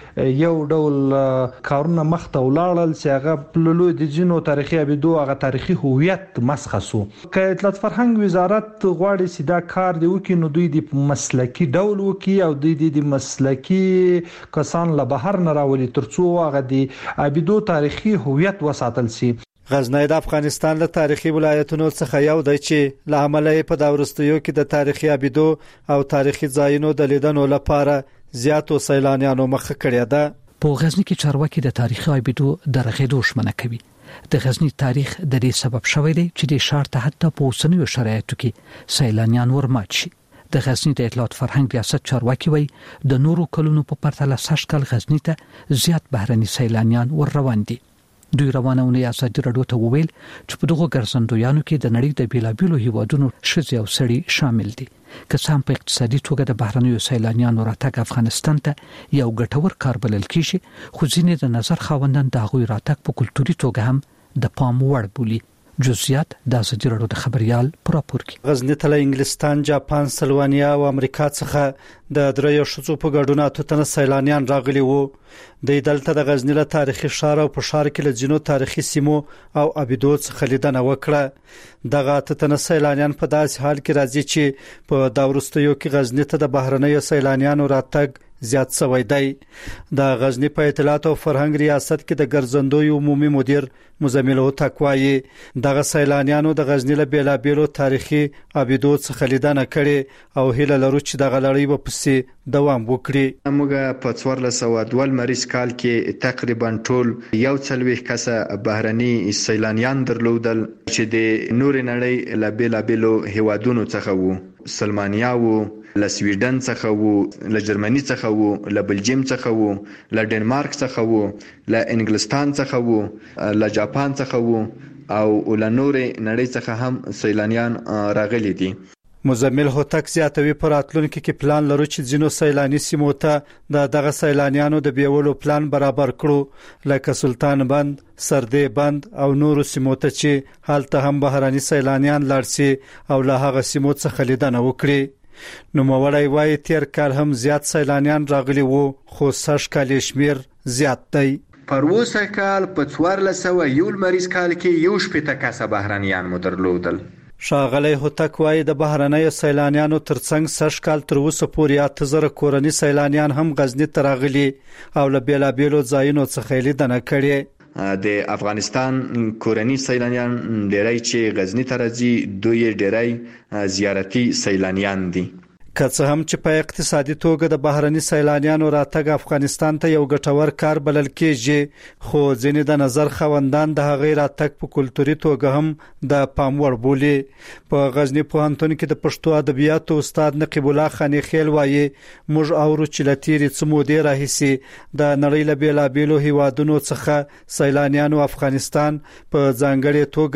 یو ډول کارونه مخته ولاړل چې هغه پللو د جنو تاریخي ابیدو هغه تاریخي هویت مسخ سو. که اطلاعات فرهنګ وزارت غواړي چې دا کار دی وکړي نو دوی د مسلکي ډول وکړي او دوی د مسلکي کسان له بهر نه راولي ترڅو هغه د ابیدو تاریخي هویت وساتل شي. غزنی د افغانستان له تاریخي ولایتونو څخه یو دی چې له عمله په داورستیو کې د تاریخي ابیدو او تاریخي ځایونو د لیدنو لپاره زیاتو سیلانیانو مخه کړې ده. په غزنی کې چارواکي د تاریخي ابیدو درغېدو شمنه کوي. د غزنی تاریخ د دې سبب شوی دی چې د شهر ته حتی په اوسنیو شرایطو کې سیلانیان ورمات شي. د غزنی د اطلاعات فرهنګ ریاست چارواکي وایي د نورو کلونو په پرتله سږ کال غزنی ته زیات بهرني سیلانیان ور روان دي. دوی روانونه ازادي راډیو ته وویل چې په دغه ګرځندویانو کې د نړۍ د بیلابیلو هیوادونو ښځې او سړي شامل دي. که څنګه په اقتصادي توګه د بهرنیو سیلانیانو راتګ افغانستان ته یو ګټور کار بلل کیږي، خو ځینې د نظر خاوندان د هغوی راتګ په کلتوري توګه هم د پام وړ بولي. جزئیات د ازادي راډیو د خبريال پراپور کې. غزنی ته انګلستان، جاپان، سلوانیا او امریکا څخه د دریو شذو په ګډون اتنه سیلانیان راغلي وو. د دلته د غزنی له تاریخي ښار او په ښار کې له جنو تاریخي سیمو او ابیدو څخه لیدنه وکړه. دغه اتنه سیلانیان په داسې حال کې راځي چې په داورستیو کې غزنی ته د بهرنیو سیلانیانو راتګ زیات شوی دی. د غزنی په اطلاعات او فرهنګ ریاست کې د ګرځندوی عمومي مدیر مزمل هوتک وایي دغه سیلانیانو د غزنی له بیلابیلو تاریخي ابیدو څخه لیدنه کړي او هیله لرو چې دغه لړۍ به پسې دوام وکړي. موږ په 1402 مریض کال کې تقریبا ټول 140 کسه بهرني سیلانیان درلودل چې د نور نړۍ له بیلابیلو هیوادونو څخه وو. سلمانیا وو، له سویډن څخه وو، له جرمني څخه وو، له بلجیم څخه وو، له ډنمارک څخه وو، له انګلستان څخه وو، له جاپان څخه وو او له نور نړۍ څخه هم سیلانیان راغلي دي. مزمل هوتک زیاتوي پر راتلونکي کې پلان لرو چې ځینو سیلاني سیمو ته دغه سیلانیانو د بیولو پلان برابر کړو، لکه سلطان بند، سردې بند او نورو سیمو ته چې هلته هم بهراني سیلانیان لاړ شي او له هغه سیمو څخه لیدنه وکړي. نو موړی وایي تیر کال هم زیات سیلانیان راغلي وو، خو سږ کال شمیر زیات دی. پر اوسه کال په 1401 مریض کال کې 1 کسه بهرنیان مدرلودل. شاغلی هوتک وایي د بهرنیو سیلانیانو ترڅنګ سږ کال تر اوسه پورې 8000 کورني سیلانیان هم غزنی ته راغلي او له بیلابیلو ځایونو څخه لیدنه کړې. د افغانستان کورني سیلانیان ډېری چې غزنی ته راځي دوی ډېری زیارتي سیلانیان دي. که څه هم چې په اقتصادي توګه د بهرني سیلانیانو راتګ افغانستان ته یو ګټور کار بلل کېږي، خو ځینې د نظر خوندان د هغې راتګ په کلتوري توګه هم د پام وړ بولي. په غزنی پوهنتون کې د پښتو ادبیاتو استاد نقیب الله خانی خیل وایي موږ اورو چې له تېرې څه مودې راهیسې د نړۍ له بیلابیلو هیوادونو څخه سیلانیانو افغانستان په ځانګړې توګه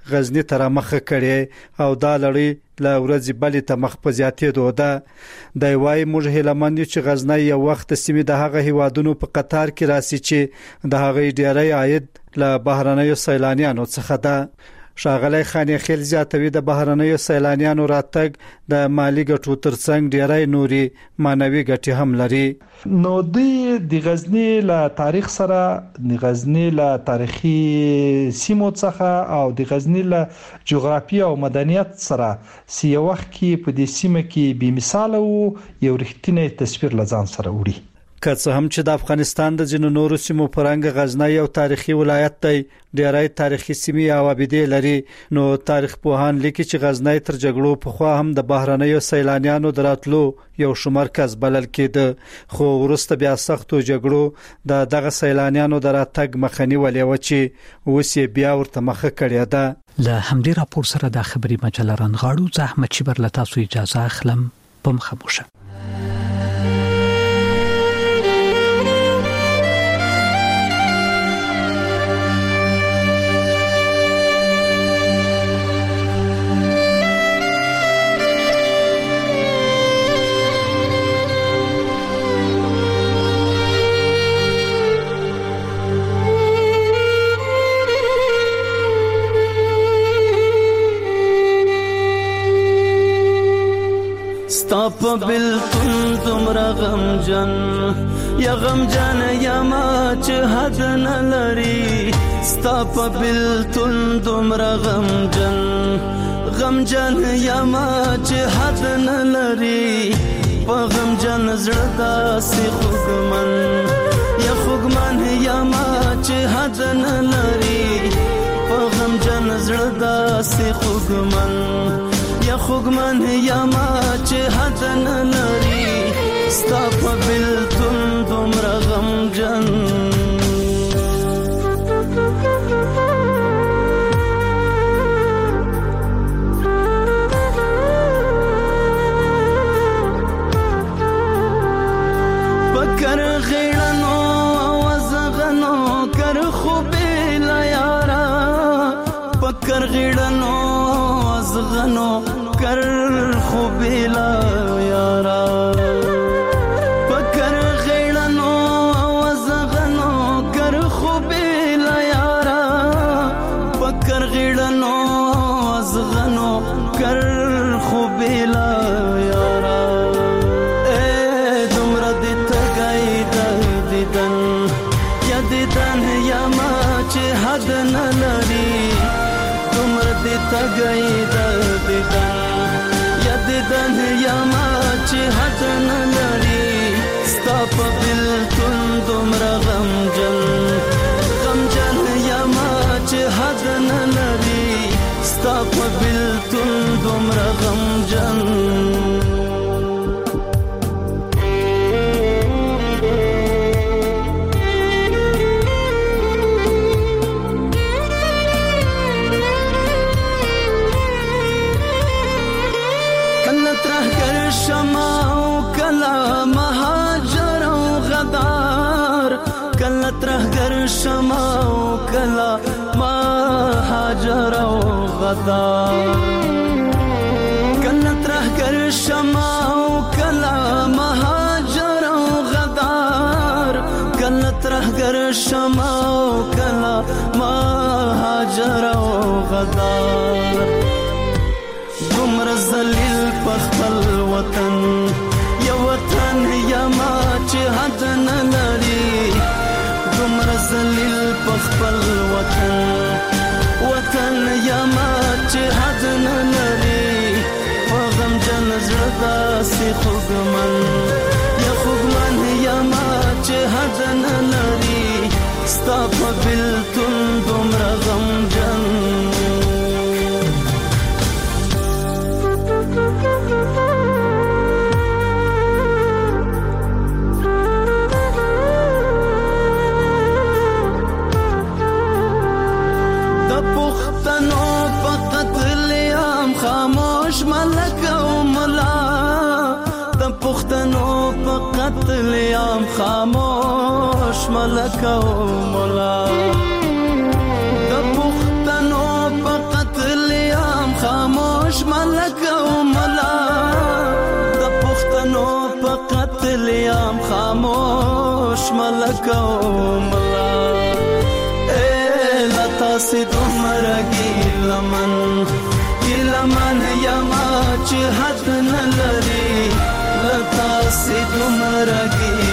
غزنی تر مخه کړي او دا لړۍ لا ورځ بلې ته مخ په زیاتېدو ده د وای موږ هیلمن یو چې غزنی یو وخت سیمه د هغه هیوادونو په قطار کې راسي چې د هغه ډیری عاید له بهرنیو سیلانیانو څخه ده شاغلی خان خیل زیاتوي د بهرنیو سیلانیانو راتګ د مالی ګټو ترڅنګ ډیری نوري مانوي ګټې هم لري نو د غزنی له تاریخ سره د غزنی له تاریخي سیمو څخه او د غزنی له جغرافیه او مدنیت سره سیه وخت کې په دې سیمه کې بې مثال او یو رښتینی تصویر لزان سره وړي که څه هم چې د افغانستان د جنو نورو سیمو پرنګ غزنی یو تاریخي ولایت دی ډیری تاریخي سیمې او ابدي لري نو تاریخ پوهان لیکي چې غزنی تر جګړو په خوا هم د بهرنیو سیلانیانو دراتلو یو شمرکز بلل کېده خو ورسته بیا سختو جګړو دغه سیلانیانو دراتګ مخنی ولې و چې وسی بیا ورته مخه کړی ده له همدې راپور سره د خبري مجله رنغاړو زحمت چې برلتا سو اجازه اخلم په مخموشه ستاپ بلتون تمرا غمجن یا غمجن یا ما چې حد نه لري ستاپ بلتون تمرا غمجن غمجن یا ما چې حد نه لري په غمجن زړه داسې خوږمن یا خوږمن یا ما چې حد نه لري په غمجن زړه داسې خوږمن یا خوږمن یا ما چې حد نه لري ستا په بلتون دومره غمجن پکر غیړنو وزغنو کر خوبې لا یارا پکر غیړنو وزغنو کر خوبیلا یارا پکر غیړنو وزغنو کر خوبیلا یارا پکر غیړنو وزغنو کر خوبیلا یارا اے دمر د تګای د دیدن یا دیدن یا ما چې حد نه لري دمر د تګای د دیدن دیدن یا ما چې حد نه لري ستا په بلتون دومره غمجن غمجن یا ما چې حد نه لري ستا په بلتون دومره غمجن ترهګر شمع او کلا ما هاجر او غدار کله ترهګر شمع او کلا ما هاجر او غدار کله ترهګر شمع او کلا ما هاجر او غدار دومره ذلیل په خپل وطن یا وطن یا ما چې حد نه لري دومره ذلیل په خپل وطن یا ما چې حد نه لري په غمجن زړه داسې خوږمن یا خوږمن یا ما چې حد نه لري ستا په بلتون دومره غمجن خاموش ملک او ملا د پښتنو په قتل عام خاموش ملک او ملا د پښتنو په قتل یم خاموش ملکو ملا لتا سي دومره ګیلمن یما چې حد نه لري لتا سي دومره